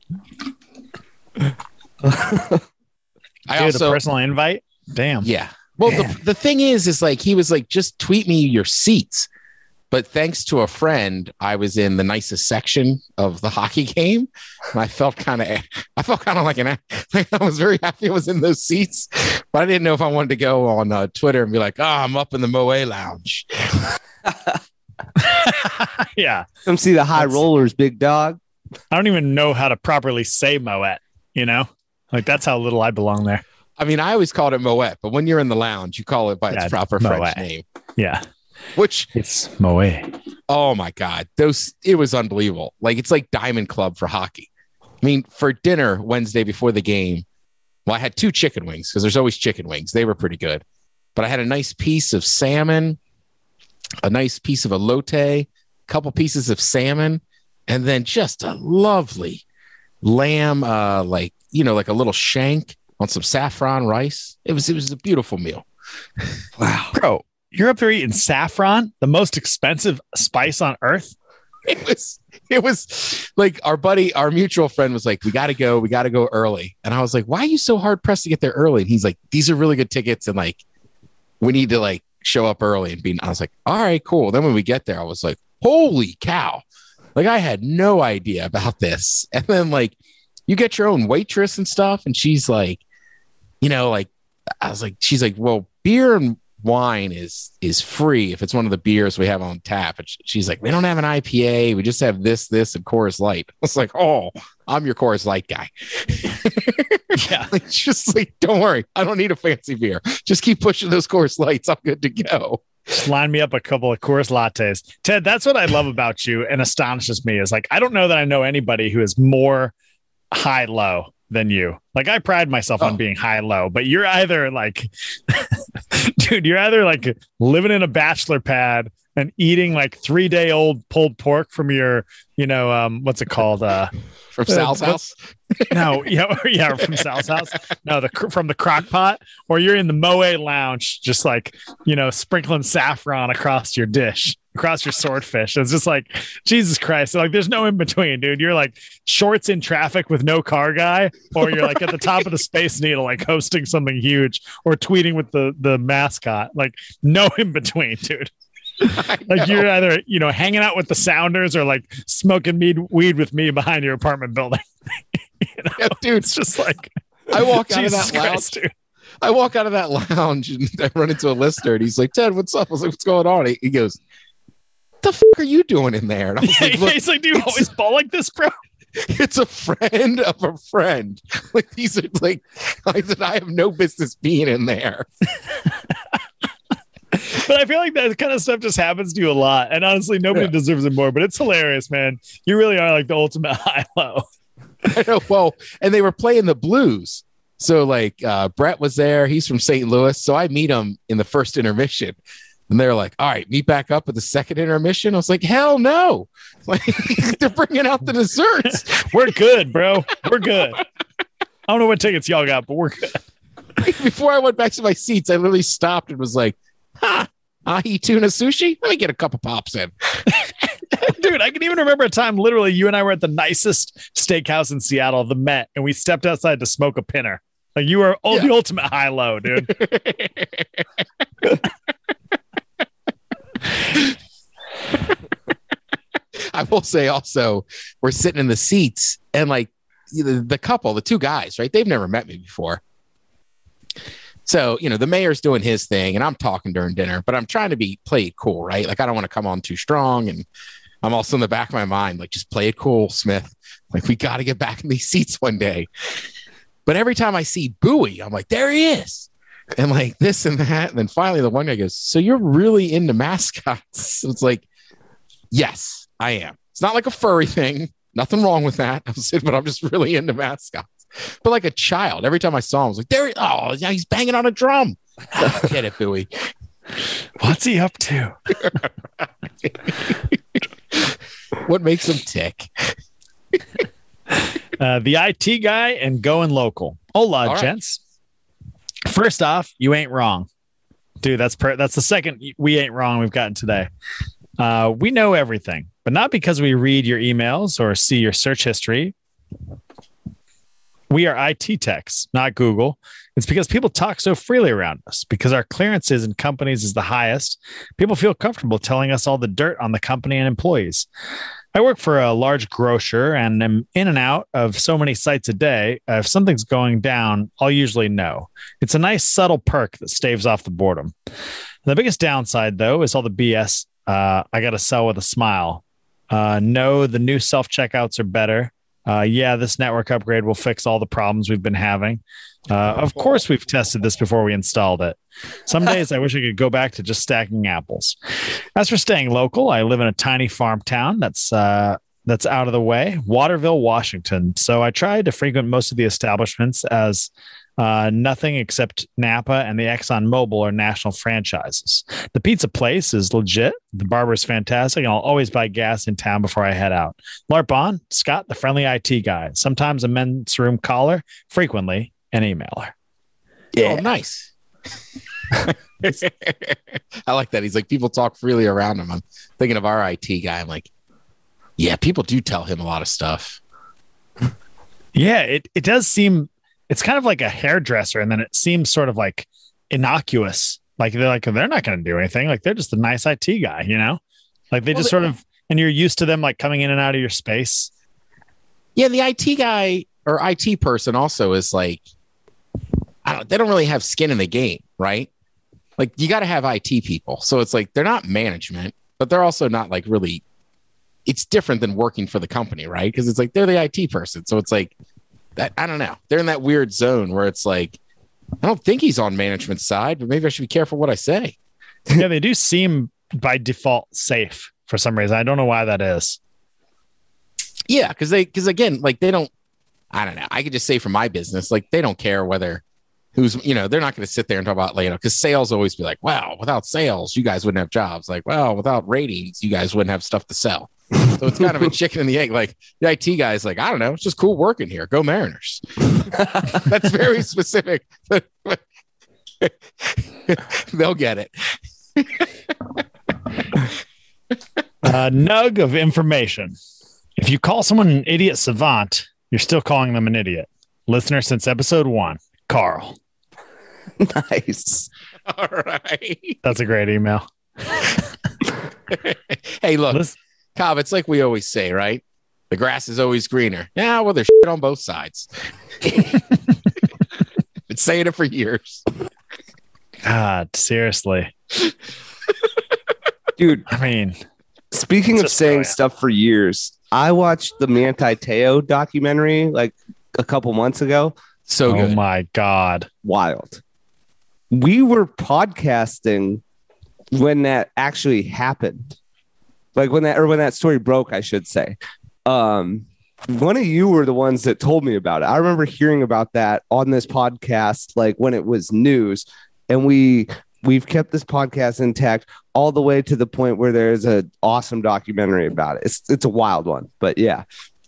A personal invite. Damn. Yeah. Well, the thing is like, he was like, just tweet me your seats. But thanks to a friend, I was in the nicest section of the hockey game. And I felt kind of like I was very happy I was in those seats, but I didn't know if I wanted to go on Twitter and be like, I'm up in the Moe Lounge. Yeah. Come see the high rollers, big dog. I don't even know how to properly say Moet, Like, that's how little I belong there. I mean, I always called it Moet, but when you're in the lounge, you call it by its proper French name. Yeah. Which it's Moet. Oh my God. It was unbelievable. Like, it's like Diamond Club for hockey. I mean, for dinner Wednesday before the game, well, I had 2 chicken wings because there's always chicken wings. They were pretty good. But I had a nice piece of salmon, a nice piece of elote, a couple pieces of salmon, and then just a lovely lamb, like a little shank on some saffron rice. It was a beautiful meal. Wow. Bro, you're up there eating saffron, the most expensive spice on earth. It was like our mutual friend was like, we got to go early. And I was like, why are you so hard pressed to get there early? And he's like, these are really good tickets. And like, we need to like show up early I was like, all right, cool. Then when we get there, I was like, holy cow. Like, I had no idea about this. And then like, you get your own waitress and stuff. And she's like, she's like, well, beer and wine is free if it's one of the beers we have on tap. And she's like, we don't have an IPA. We just have this, and Coors Light. I was like, oh, I'm your Coors Light guy. Yeah. Like, just like, don't worry. I don't need a fancy beer. Just keep pushing those Coors Lights. I'm good to go. Just line me up a couple of Coors lattes. Ted, that's what I love about you and astonishes me is like, I don't know that I know anybody who is more high-low than you. Like, I pride myself on being high-low, but you're either like, dude, you're either like living in a bachelor pad and eating like 3-day-old pulled pork from your, what's it called? From Sal's house? No, yeah, from Sal's house. No, from the crock pot, or you're in the Moe Lounge, just like, sprinkling saffron across your dish, across your swordfish. It's just like, Jesus Christ. Like, there's no in between, dude. You're like shorts in traffic with no car guy, or you're like at the top of the Space Needle, like hosting something huge, or tweeting with the mascot. Like, no in between, dude. Like, you're either hanging out with the Sounders or like smoking weed with me behind your apartment building. Yeah, dude, it's just like, I walk out of that lounge. Dude. I walk out of that lounge and I run into a listener and he's like, Ted, what's up? I was like, what's going on? He goes, the fuck are you doing in there? And I was like, he's like, do you always ball like this, bro? It's a friend of a friend. Like, these are like, I said, I have no business being in there. But I feel like that kind of stuff just happens to you a lot. And honestly, nobody deserves it more, but it's hilarious, man. You really are like the ultimate high-low. I know. Well, and they were playing the Blues. So like Brett was there. He's from St. Louis. So I meet him in the first intermission. And they're like, all right, meet back up at the second intermission. I was like, hell no. Like, they're bringing out the desserts. We're good, bro. We're good. I don't know what tickets y'all got, but we're good. Before I went back to my seats, I literally stopped and was like, ahi tuna sushi? Let me get a couple pops in. Dude, I can even remember a time literally you and I were at the nicest steakhouse in Seattle, the Met, and we stepped outside to smoke a pinner. Like, you are the ultimate high-low, dude. I will say also, we're sitting in the seats and like the couple, the 2 guys, right? They've never met me before. So, the mayor's doing his thing and I'm talking during dinner, but I'm trying to play it cool, right? Like, I don't want to come on too strong. And I'm also in the back of my mind, like, just play it cool, Smith. Like, we got to get back in these seats one day. But every time I see Bowie, I'm like, there he is. And like this and that. And then finally the one guy goes, so you're really into mascots? It's like, yes, I am. It's not like a furry thing. Nothing wrong with that. But I'm just really into mascots. But like a child, every time I saw him, I was like, oh, yeah, he's banging on a drum. Get it, Bowie. What's he up to? What makes him tick? The IT guy and going local. Hola, right, gents. First off, you ain't wrong. Dude, that's the second we ain't wrong we've gotten today. We know everything, but not because we read your emails or see your search history. We are IT techs, not Google. It's because people talk so freely around us, because our clearances in companies is the highest. People feel comfortable telling us all the dirt on the company and employees. I work for a large grocer and am in and out of so many sites a day. If something's going down, I'll usually know. It's a nice subtle perk that staves off the boredom. The biggest downside, though, is all the BS I got to sell with a smile. No, the new self-checkouts are better. Yeah, this network upgrade will fix all the problems we've been having. Of course, we've tested this before we installed it. Some days I wish I could go back to just stacking apples. As for staying local, I live in a tiny farm town that's out of the way, Waterville, Washington. So I tried to frequent most of the establishments as nothing except Napa and the Exxon Mobil are national franchises. The pizza place is legit. The barber is fantastic. And I'll always buy gas in town before I head out. LARP on, Scott, the friendly IT guy. Sometimes a men's room caller, frequently an emailer. Yeah. Oh, nice. I like that. He's like, people talk freely around him. I'm thinking of our IT guy. I'm like, yeah, people do tell him a lot of stuff. Yeah, it does seem, it's kind of like a hairdresser, and then it seems sort of like innocuous. Like they're not going to do anything. Like they're just a nice IT guy, Like they just sort of, and you're used to them like coming in and out of your space. Yeah, the IT guy or IT person also is like, they don't really have skin in the game, right? Like you got to have IT people. So it's like, they're not management, but they're also not like really, it's different than working for the company, right? Because it's like, they're the IT person. So it's like, that, I don't know. They're in that weird zone where it's like, I don't think he's on management side, but maybe I should be careful what I say. Yeah, they do seem by default safe for some reason. I don't know why that is. Yeah, because again, like they don't, I don't know. I could just say for my business, like they don't care whether who's, they're not going to sit there and talk about, because sales always be like, wow, without sales, you guys wouldn't have jobs. Like, well, without ratings, you guys wouldn't have stuff to sell. So it's kind of a chicken and the egg. Like the IT guy's like, I don't know, it's just cool working here. Go Mariners. That's very specific. They'll get it. Nug of information. If you call someone an idiot savant, you're still calling them an idiot. Listener since episode 1, Carl. Nice. All right. That's a great email. Hey, look, Cobb, it's like we always say, right? The grass is always greener. Yeah, well, there's shit on both sides. Been saying it for years. God, seriously. Dude, I mean, speaking of saying stuff for years, I watched the Manti Te'o documentary like a couple months ago. So good. Oh my God. Wild. We were podcasting when that actually happened. Like when that story broke, I should say. One of you were the ones that told me about it. I remember hearing about that on this podcast, like when it was news, and we've kept this podcast intact all the way to the point where there's an awesome documentary about it. It's a wild one, but yeah.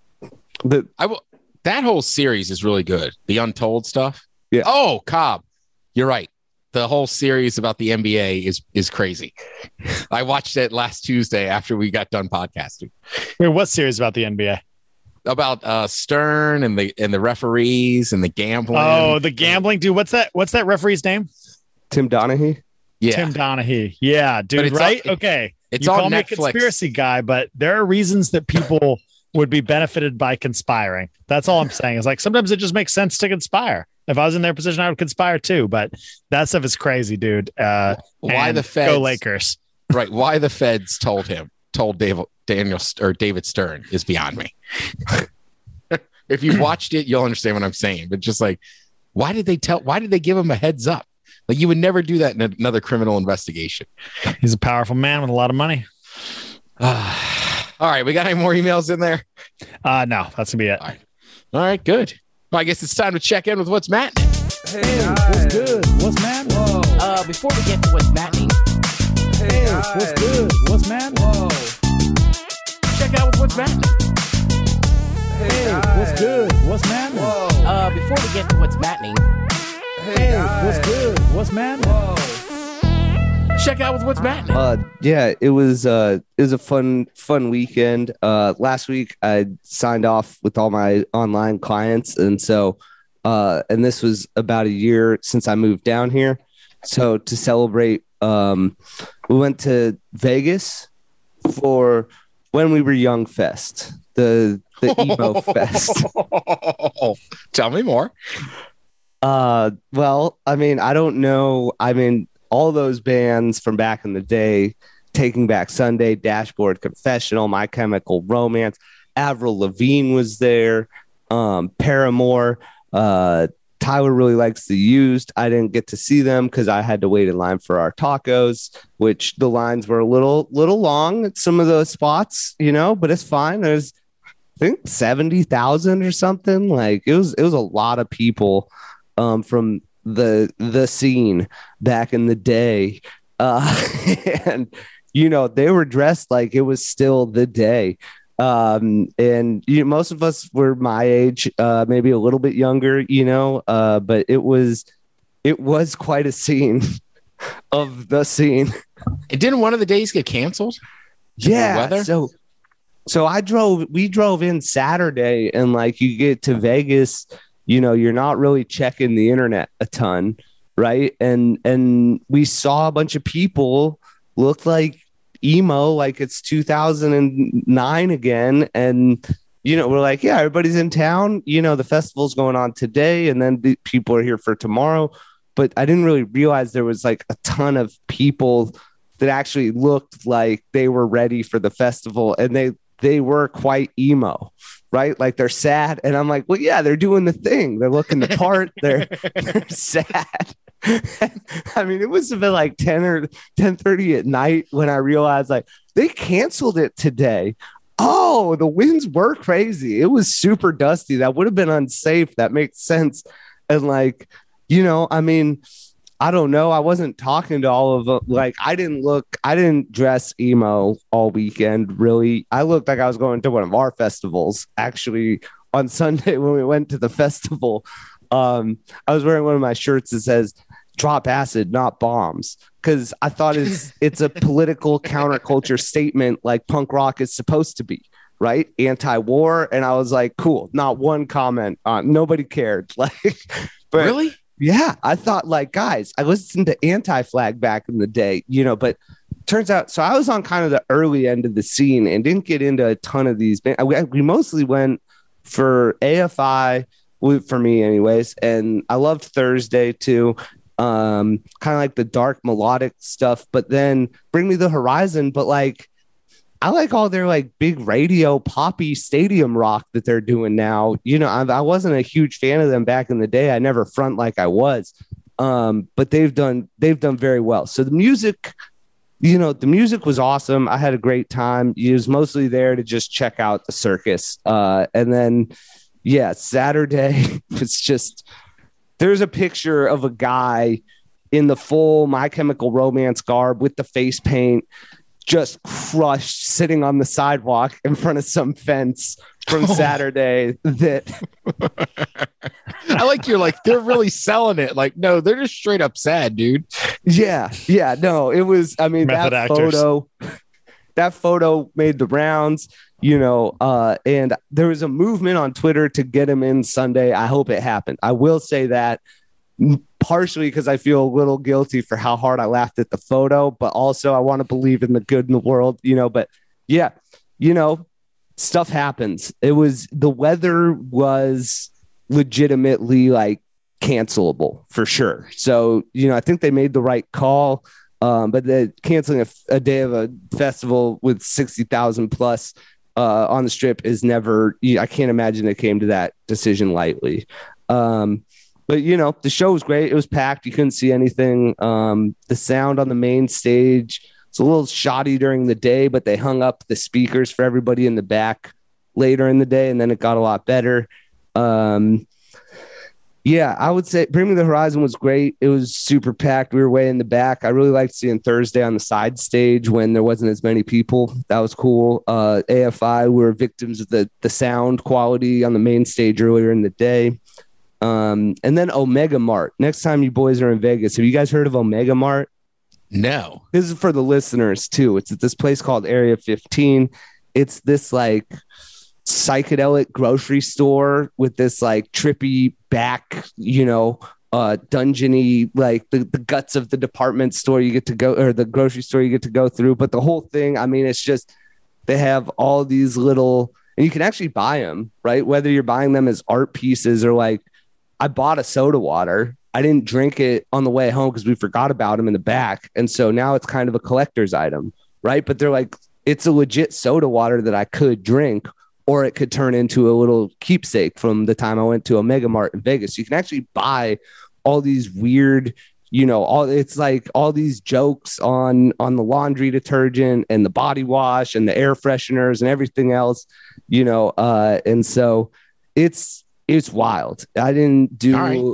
That whole series is really good. The Untold stuff. Yeah. Oh, Cobb, you're right. The whole series about the NBA is crazy. I watched it last Tuesday after we got done podcasting. Wait, what series about the NBA? About Stern and the referees and the gambling. Oh, the gambling, dude. What's that referee's name? Tim Donaghy. Yeah. Tim Donaghy. Yeah, dude. Right? Okay. It's you on call me a Netflix. conspiracy guy, but there are reasons that people would be benefited by conspiring. That's all I'm saying. Is like sometimes it just makes sense to conspire. If I was in their position, I would conspire too. But that stuff is crazy, dude. Why the feds? Go Lakers? Right? Why the feds told David Stern is beyond me. If you watched it, you'll understand what I'm saying. But just like, why did they give him a heads up? Like you would never do that in another criminal investigation. He's a powerful man with a lot of money. All right, we got any more emails in there? No, that's gonna be it. All right, good. Well, I guess it's time to check in with what's mattening. Hey, what's good? What's mattening? Before we get to what's mattening, Hey, what's good? What's mattening? Check out with what's mattening. Hey, what's good? What's mattening? before we get to what's mattening, Hey, what's good? What's mattening? Check out with what's mattening. Yeah, it was a fun weekend. Last week I signed off with all my online clients, and so and this was about a year since I moved down here. So to celebrate, we went to Vegas for When We Were Young Fest, the emo fest. Tell me more. Well, I mean, I don't know. I mean, all those bands from back in the day, Taking Back Sunday, Dashboard Confessional, My Chemical Romance, Avril Lavigne was there, Paramore, Tyler really likes The Used. I didn't get to see them because I had to wait in line for our tacos, which the lines were a little long at some of those spots, but it's fine. There's, I think, 70,000 or something. Like it was a lot of people from the scene back in the day. And, they were dressed like it was still the day. And most of us were my age, maybe a little bit younger, but it was quite a scene of the scene. And didn't one of the days get canceled? Yeah. So we drove in Saturday, and like you get to Vegas, you're not really checking the internet a ton. Right. And we saw a bunch of people look like emo, like it's 2009 again. And, we're like, yeah, everybody's in town. The festival's going on today, and then the people are here for tomorrow. But I didn't really realize there was like a ton of people that actually looked like they were ready for the festival, and they were quite emo, right? Like they're sad. And I'm like, well, yeah, they're doing the thing. They're looking the part. They're sad. I mean, it must have been like 10 or 10:30 at night when I realized like they canceled it today. Oh, the winds were crazy. It was super dusty. That would have been unsafe. That makes sense. And like, I mean, I don't know. I wasn't talking to all of them. Like I didn't dress emo all weekend. Really. I looked like I was going to one of our festivals actually on Sunday when we went to the festival. I was wearing one of my shirts that says "Drop acid, not bombs," because I thought it's a political counterculture statement like punk rock is supposed to be, right? Anti-war. And I was like, cool, not one comment on, nobody cared. Like, but really? Yeah, I thought like, guys, I listened to Anti-Flag back in the day, but turns out, so I was on kind of the early end of the scene and didn't get into a ton of these bands. We mostly went for AFI, for me anyways, and I loved Thursday too, kind of like the dark melodic stuff, but then Bring Me the Horizon. But like I like all their like big radio poppy stadium rock that they're doing now. I wasn't a huge fan of them back in the day. I never front like I was, but they've done very well. So the music was awesome. I had a great time. I was mostly there to just check out the circus, and then Saturday, it's just, there's a picture of a guy in the full My Chemical Romance garb with the face paint, just crushed, sitting on the sidewalk in front of some fence from Saturday. That I like, you're like, they're really selling it. Like, no, they're just straight up sad, dude. Yeah. No, it was, I mean, that photo made the rounds. And there was a movement on Twitter to get him in Sunday. I hope it happened. I will say that partially because I feel a little guilty for how hard I laughed at the photo, but also I want to believe in the good in the world, but yeah, stuff happens. The weather was legitimately like cancelable for sure. So, I think they made the right call. But canceling a day of a festival with 60,000 plus on the Strip is never, I can't imagine it came to that decision lightly. But, the show was great. It was packed. You couldn't see anything. The sound on the main stage, it's a little shoddy during the day, but they hung up the speakers for everybody in the back later in the day, and then it got a lot better. Yeah, I would say Bring Me the Horizon was great. It was super packed. We were way in the back. I really liked seeing Thursday on the side stage when there wasn't as many people. That was cool. AFI were victims of the sound quality on the main stage earlier in the day. And then Omega Mart. Next time you boys are in Vegas, have you guys heard of Omega Mart? No. This is for the listeners too. It's at this place called Area 15. It's this like psychedelic grocery store with this like trippy back, dungeony, like the guts of the department store you get to go, or the grocery store you get to go through. But the whole thing, I mean, it's just, they have all these little, and you can actually buy them, right? Whether you're buying them as art pieces or like, I bought a soda water. I didn't drink it on the way home because we forgot about them in the back. And so now it's kind of a collector's item, right? But they're like, it's a legit soda water that I could drink, or it could turn into a little keepsake from the time I went to Omega Mart in Vegas. You can actually buy all these weird, it's like all these jokes on the laundry detergent and the body wash and the air fresheners and everything else, and so it's wild. I didn't do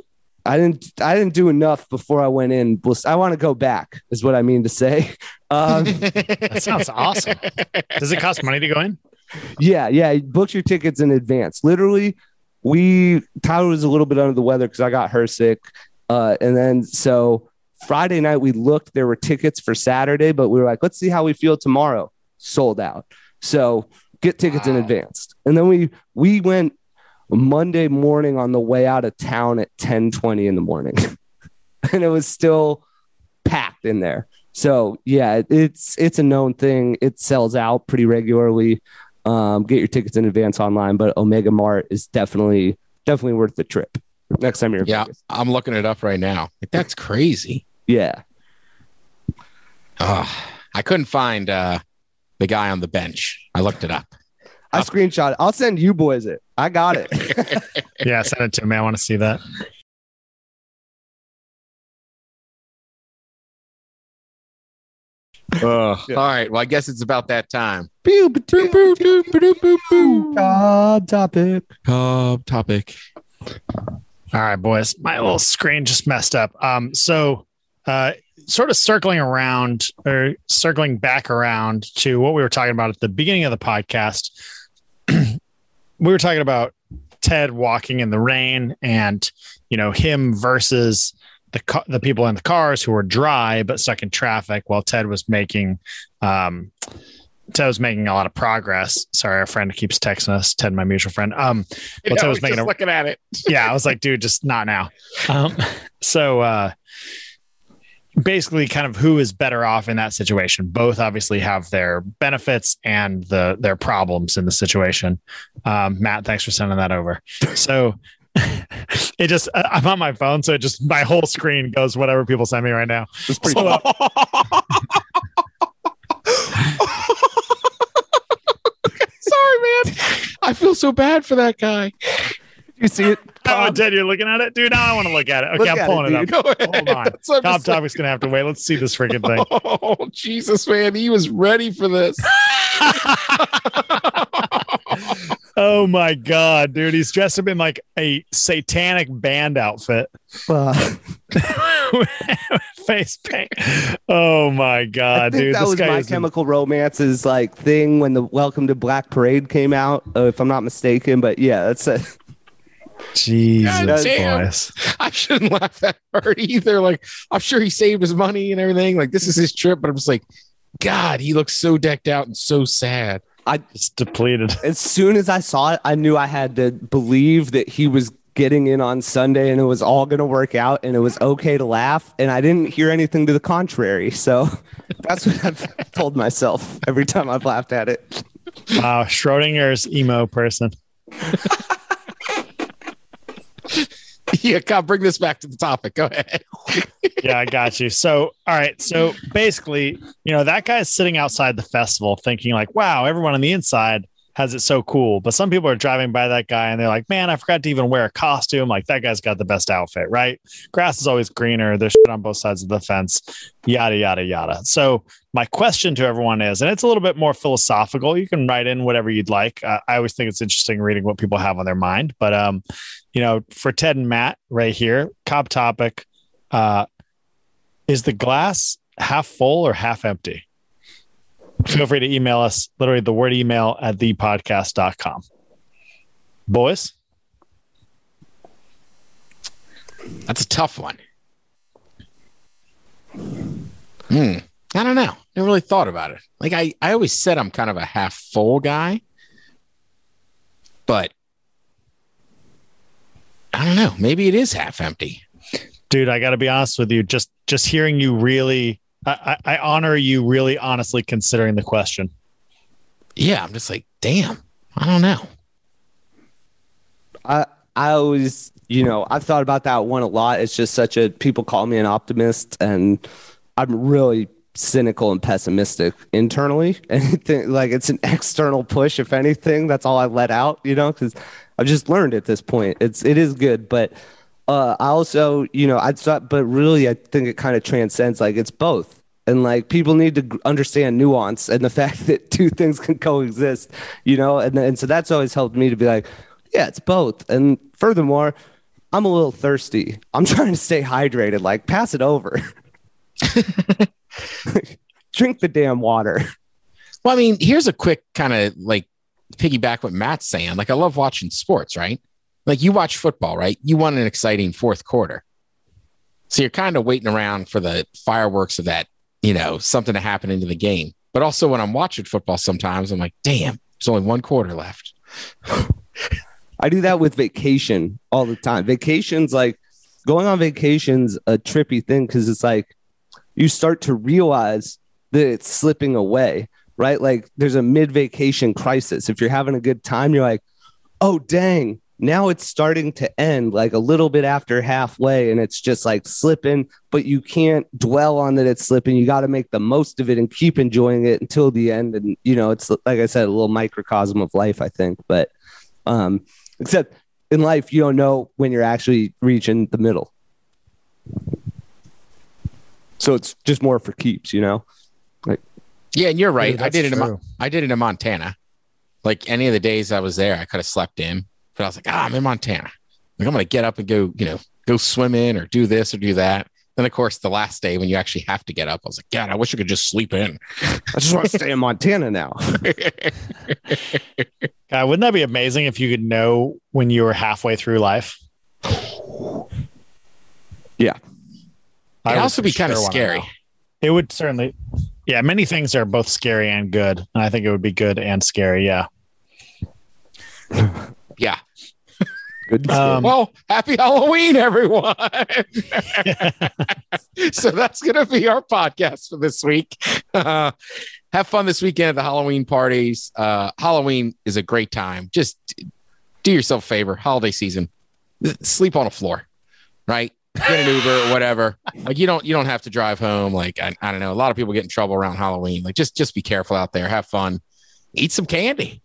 enough before I went in. I want to go back is what I mean to say. That sounds awesome. Does it cost money to go in? Yeah. Book your tickets in advance. Literally, Tyler was a little bit under the weather because I got her sick. And then so Friday night we looked, there were tickets for Saturday, but we were like, let's see how we feel tomorrow. Sold out. So get tickets in advance. And then we went Monday morning on the way out of town at 10:20 in the morning. And it was still packed in there. So yeah, it's a known thing. It sells out pretty regularly. Get your tickets in advance online, but Omega Mart is definitely worth the trip next time you're in Vegas. I'm looking it up right now. That's crazy. Yeah. I couldn't find the guy on the bench. I looked it up. I screenshot it. I'll send you boys it. I got it. Yeah, send it to me. I want to see that. All right. Well, I guess it's about that time. Topic. All right, boys. My little screen just messed up. So sort of circling back around to what we were talking about at the beginning of the podcast. We were talking about Ted walking in the rain and, him versus the people in the cars who were dry but stuck in traffic while Ted was making a lot of progress. Sorry, our friend keeps texting us, Ted, my mutual friend. Ted was making looking at it. Yeah, I was like, dude, just not now. So basically kind of who is better off in that situation. Both obviously have their benefits and their problems in the situation. Matt, thanks for sending that over. So it just, I'm on my phone, so it just, my whole screen goes whatever people send me right now. It's pretty cool. Sorry, man. I feel so bad for that guy. You see it? Oh, Ted, you're looking at it? Dude, now I want to look at it. Okay, I'm pulling it up. Hold on. Top Topic's going to have to wait. Let's see this freaking thing. Oh, Jesus, man. He was ready for this. Oh, my God, dude. He's dressed up in like a satanic band outfit. Face paint. Oh, my God, dude. That was My Chemical Romance's like thing when the Welcome to Black Parade came out, if I'm not mistaken. But yeah, that's it. Jesus Christ. I shouldn't laugh that hard either. Like, I'm sure he saved his money and everything. Like, this is his trip, but I'm just like, God, he looks so decked out and so sad. I just depleted. As soon as I saw it, I knew I had to believe that he was getting in on Sunday and it was all going to work out and it was okay to laugh. And I didn't hear anything to the contrary. So that's what I've told myself every time I've laughed at it. Wow, Schrodinger's emo person. Yeah, Kyle, bring this back to the topic. Go ahead. Yeah, I got you. So, all right. So basically, that guy's sitting outside the festival thinking like, wow, everyone on the inside has it so cool. But some people are driving by that guy and they're like, man, I forgot to even wear a costume. Like, that guy's got the best outfit, right? Grass is always greener. There's shit on both sides of the fence, yada, yada, yada. So my question to everyone is, and it's a little bit more philosophical. You can write in whatever you'd like. I always think it's interesting reading what people have on their mind. But, for Ted and Matt right here, Cobb topic, is the glass half full or half empty? Feel free to email us, literally the word email at thepodcast.com. Boys? That's a tough one. I don't know. Never really thought about it. Like I always said I'm kind of a half full guy, but I don't know. Maybe it is half empty. Dude, I got to be honest with you. Just hearing you really, I honor you really honestly considering the question. Yeah, I'm just like, damn, I don't know. I always, I've thought about that one a lot. It's just people call me an optimist, and I'm really cynical and pessimistic internally. Anything like it's an external push, if anything, that's all I let out, because I've just learned at this point. It is good, but I also, but really I think it kind of transcends, like it's both. And like people need to understand nuance and the fact that two things can coexist, and so that's always helped me to be like, yeah, it's both. And furthermore, I'm a little thirsty. I'm trying to stay hydrated. Like, pass it over. Drink the damn water. Well, I mean, here's a quick kind of like piggyback what Matt's saying. Like, I love watching sports, right? Like, you watch football, right? You want an exciting fourth quarter. So you're kind of waiting around for the fireworks of that, something to happen into the game. But also when I'm watching football, sometimes I'm like, damn, there's only one quarter left. I do that with vacation all the time. Vacations, like going on vacation's a trippy thing because it's like you start to realize that it's slipping away, right? Like there's a mid-vacation crisis. If you're having a good time, you're like, oh, dang, now it's starting to end like a little bit after halfway and it's just like slipping, but you can't dwell on that it's slipping. You got to make the most of it and keep enjoying it until the end. And, it's like I said, a little microcosm of life, I think. But except in life, you don't know when you're actually reaching the middle. So it's just more for keeps, Like, yeah, and you're right. Dude, I did true. it in Montana. Like any of the days I was there, I could have slept in, but I was like, I'm in Montana. Like I'm going to get up and go swim in or do this or do that. Then of course, the last day when you actually have to get up, I was like, God, I wish I could just sleep in. I just want to stay in Montana now. God, wouldn't that be amazing if you could know when you were halfway through life? Yeah. It'd also be kind of scary. It would certainly. Yeah, many things are both scary and good. And I think it would be good and scary. Yeah. Yeah. Good. Well, happy Halloween, everyone. So that's going to be our podcast for this week. Have fun this weekend at the Halloween parties. Halloween is a great time. Just do yourself a favor. Holiday season. Sleep on a floor, right? Get an Uber or whatever. Like you don't have to drive home. Like I don't know. A lot of people get in trouble around Halloween. Like just be careful out there. Have fun. Eat some candy.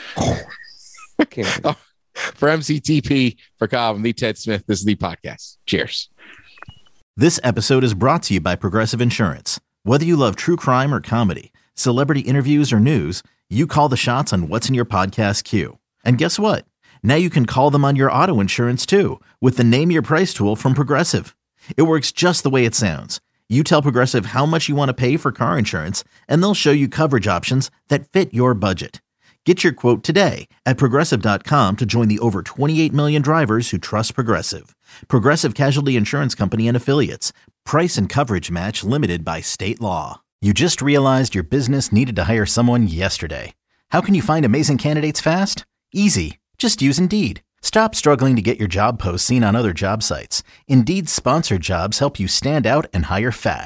For MCTP, for Cobb, and the Ted Smith, this is the podcast. Cheers. This episode is brought to you by Progressive Insurance. Whether you love true crime or comedy, celebrity interviews or news, you call the shots on what's in your podcast queue. And guess what? Now you can call them on your auto insurance too with the Name Your Price tool from Progressive. It works just the way it sounds. You tell Progressive how much you want to pay for car insurance, and they'll show you coverage options that fit your budget. Get your quote today at Progressive.com to join the over 28 million drivers who trust Progressive. Progressive Casualty Insurance Company and Affiliates. Price and coverage match limited by state law. You just realized your business needed to hire someone yesterday. How can you find amazing candidates fast? Easy. Just use Indeed. Stop struggling to get your job posts seen on other job sites. Indeed's sponsored jobs help you stand out and hire fast.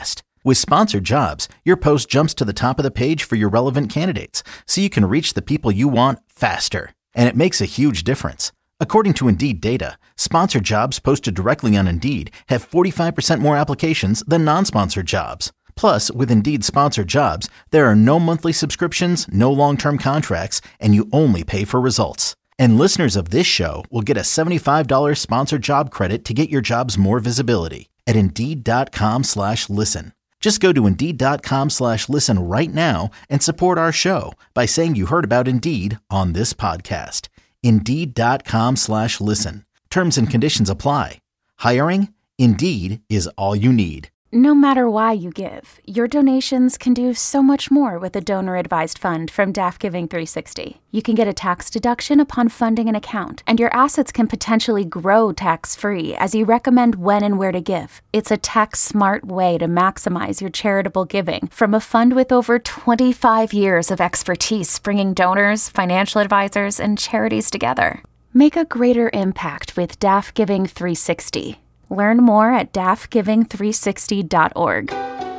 With Sponsored Jobs, your post jumps to the top of the page for your relevant candidates, so you can reach the people you want faster. And it makes a huge difference. According to Indeed data, sponsored jobs posted directly on Indeed have 45% more applications than non-sponsored jobs. Plus, with Indeed Sponsored Jobs, there are no monthly subscriptions, no long-term contracts, and you only pay for results. And listeners of this show will get a $75 sponsored job credit to get your jobs more visibility at Indeed.com/listen. Just go to Indeed.com/listen right now and support our show by saying you heard about Indeed on this podcast. Indeed.com/listen. Terms and conditions apply. Hiring? Indeed is all you need. No matter why you give, your donations can do so much more with a donor-advised fund from Daft Giving 360. You can get a tax deduction upon funding an account, and your assets can potentially grow tax-free as you recommend when and where to give. It's a tax-smart way to maximize your charitable giving from a fund with over 25 years of expertise bringing donors, financial advisors, and charities together. Make a greater impact with Daft Giving 360. Learn more at daftgiving360.org.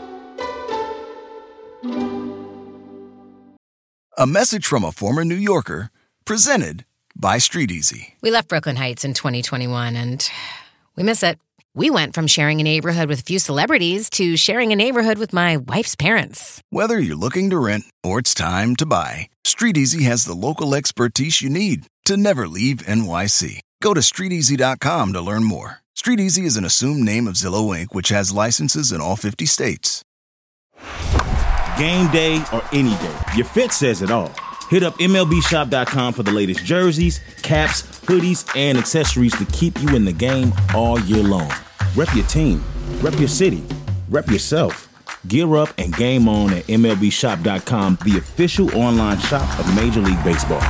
A message from a former New Yorker, presented by StreetEasy. We left Brooklyn Heights in 2021, and we miss it. We went from sharing a neighborhood with a few celebrities to sharing a neighborhood with my wife's parents. Whether you're looking to rent or it's time to buy, StreetEasy has the local expertise you need to never leave NYC. Go to StreetEasy.com to learn more. StreetEasy is an assumed name of Zillow Inc., which has licenses in all 50 states. Game day or any day, your fit says it all. Hit up MLBshop.com for the latest jerseys, caps, hoodies, and accessories to keep you in the game all year long. Rep your team, rep your city, rep yourself. Gear up and game on at MLBshop.com, the official online shop of Major League Baseball.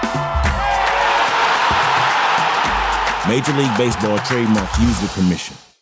Major League Baseball trademark used with permission.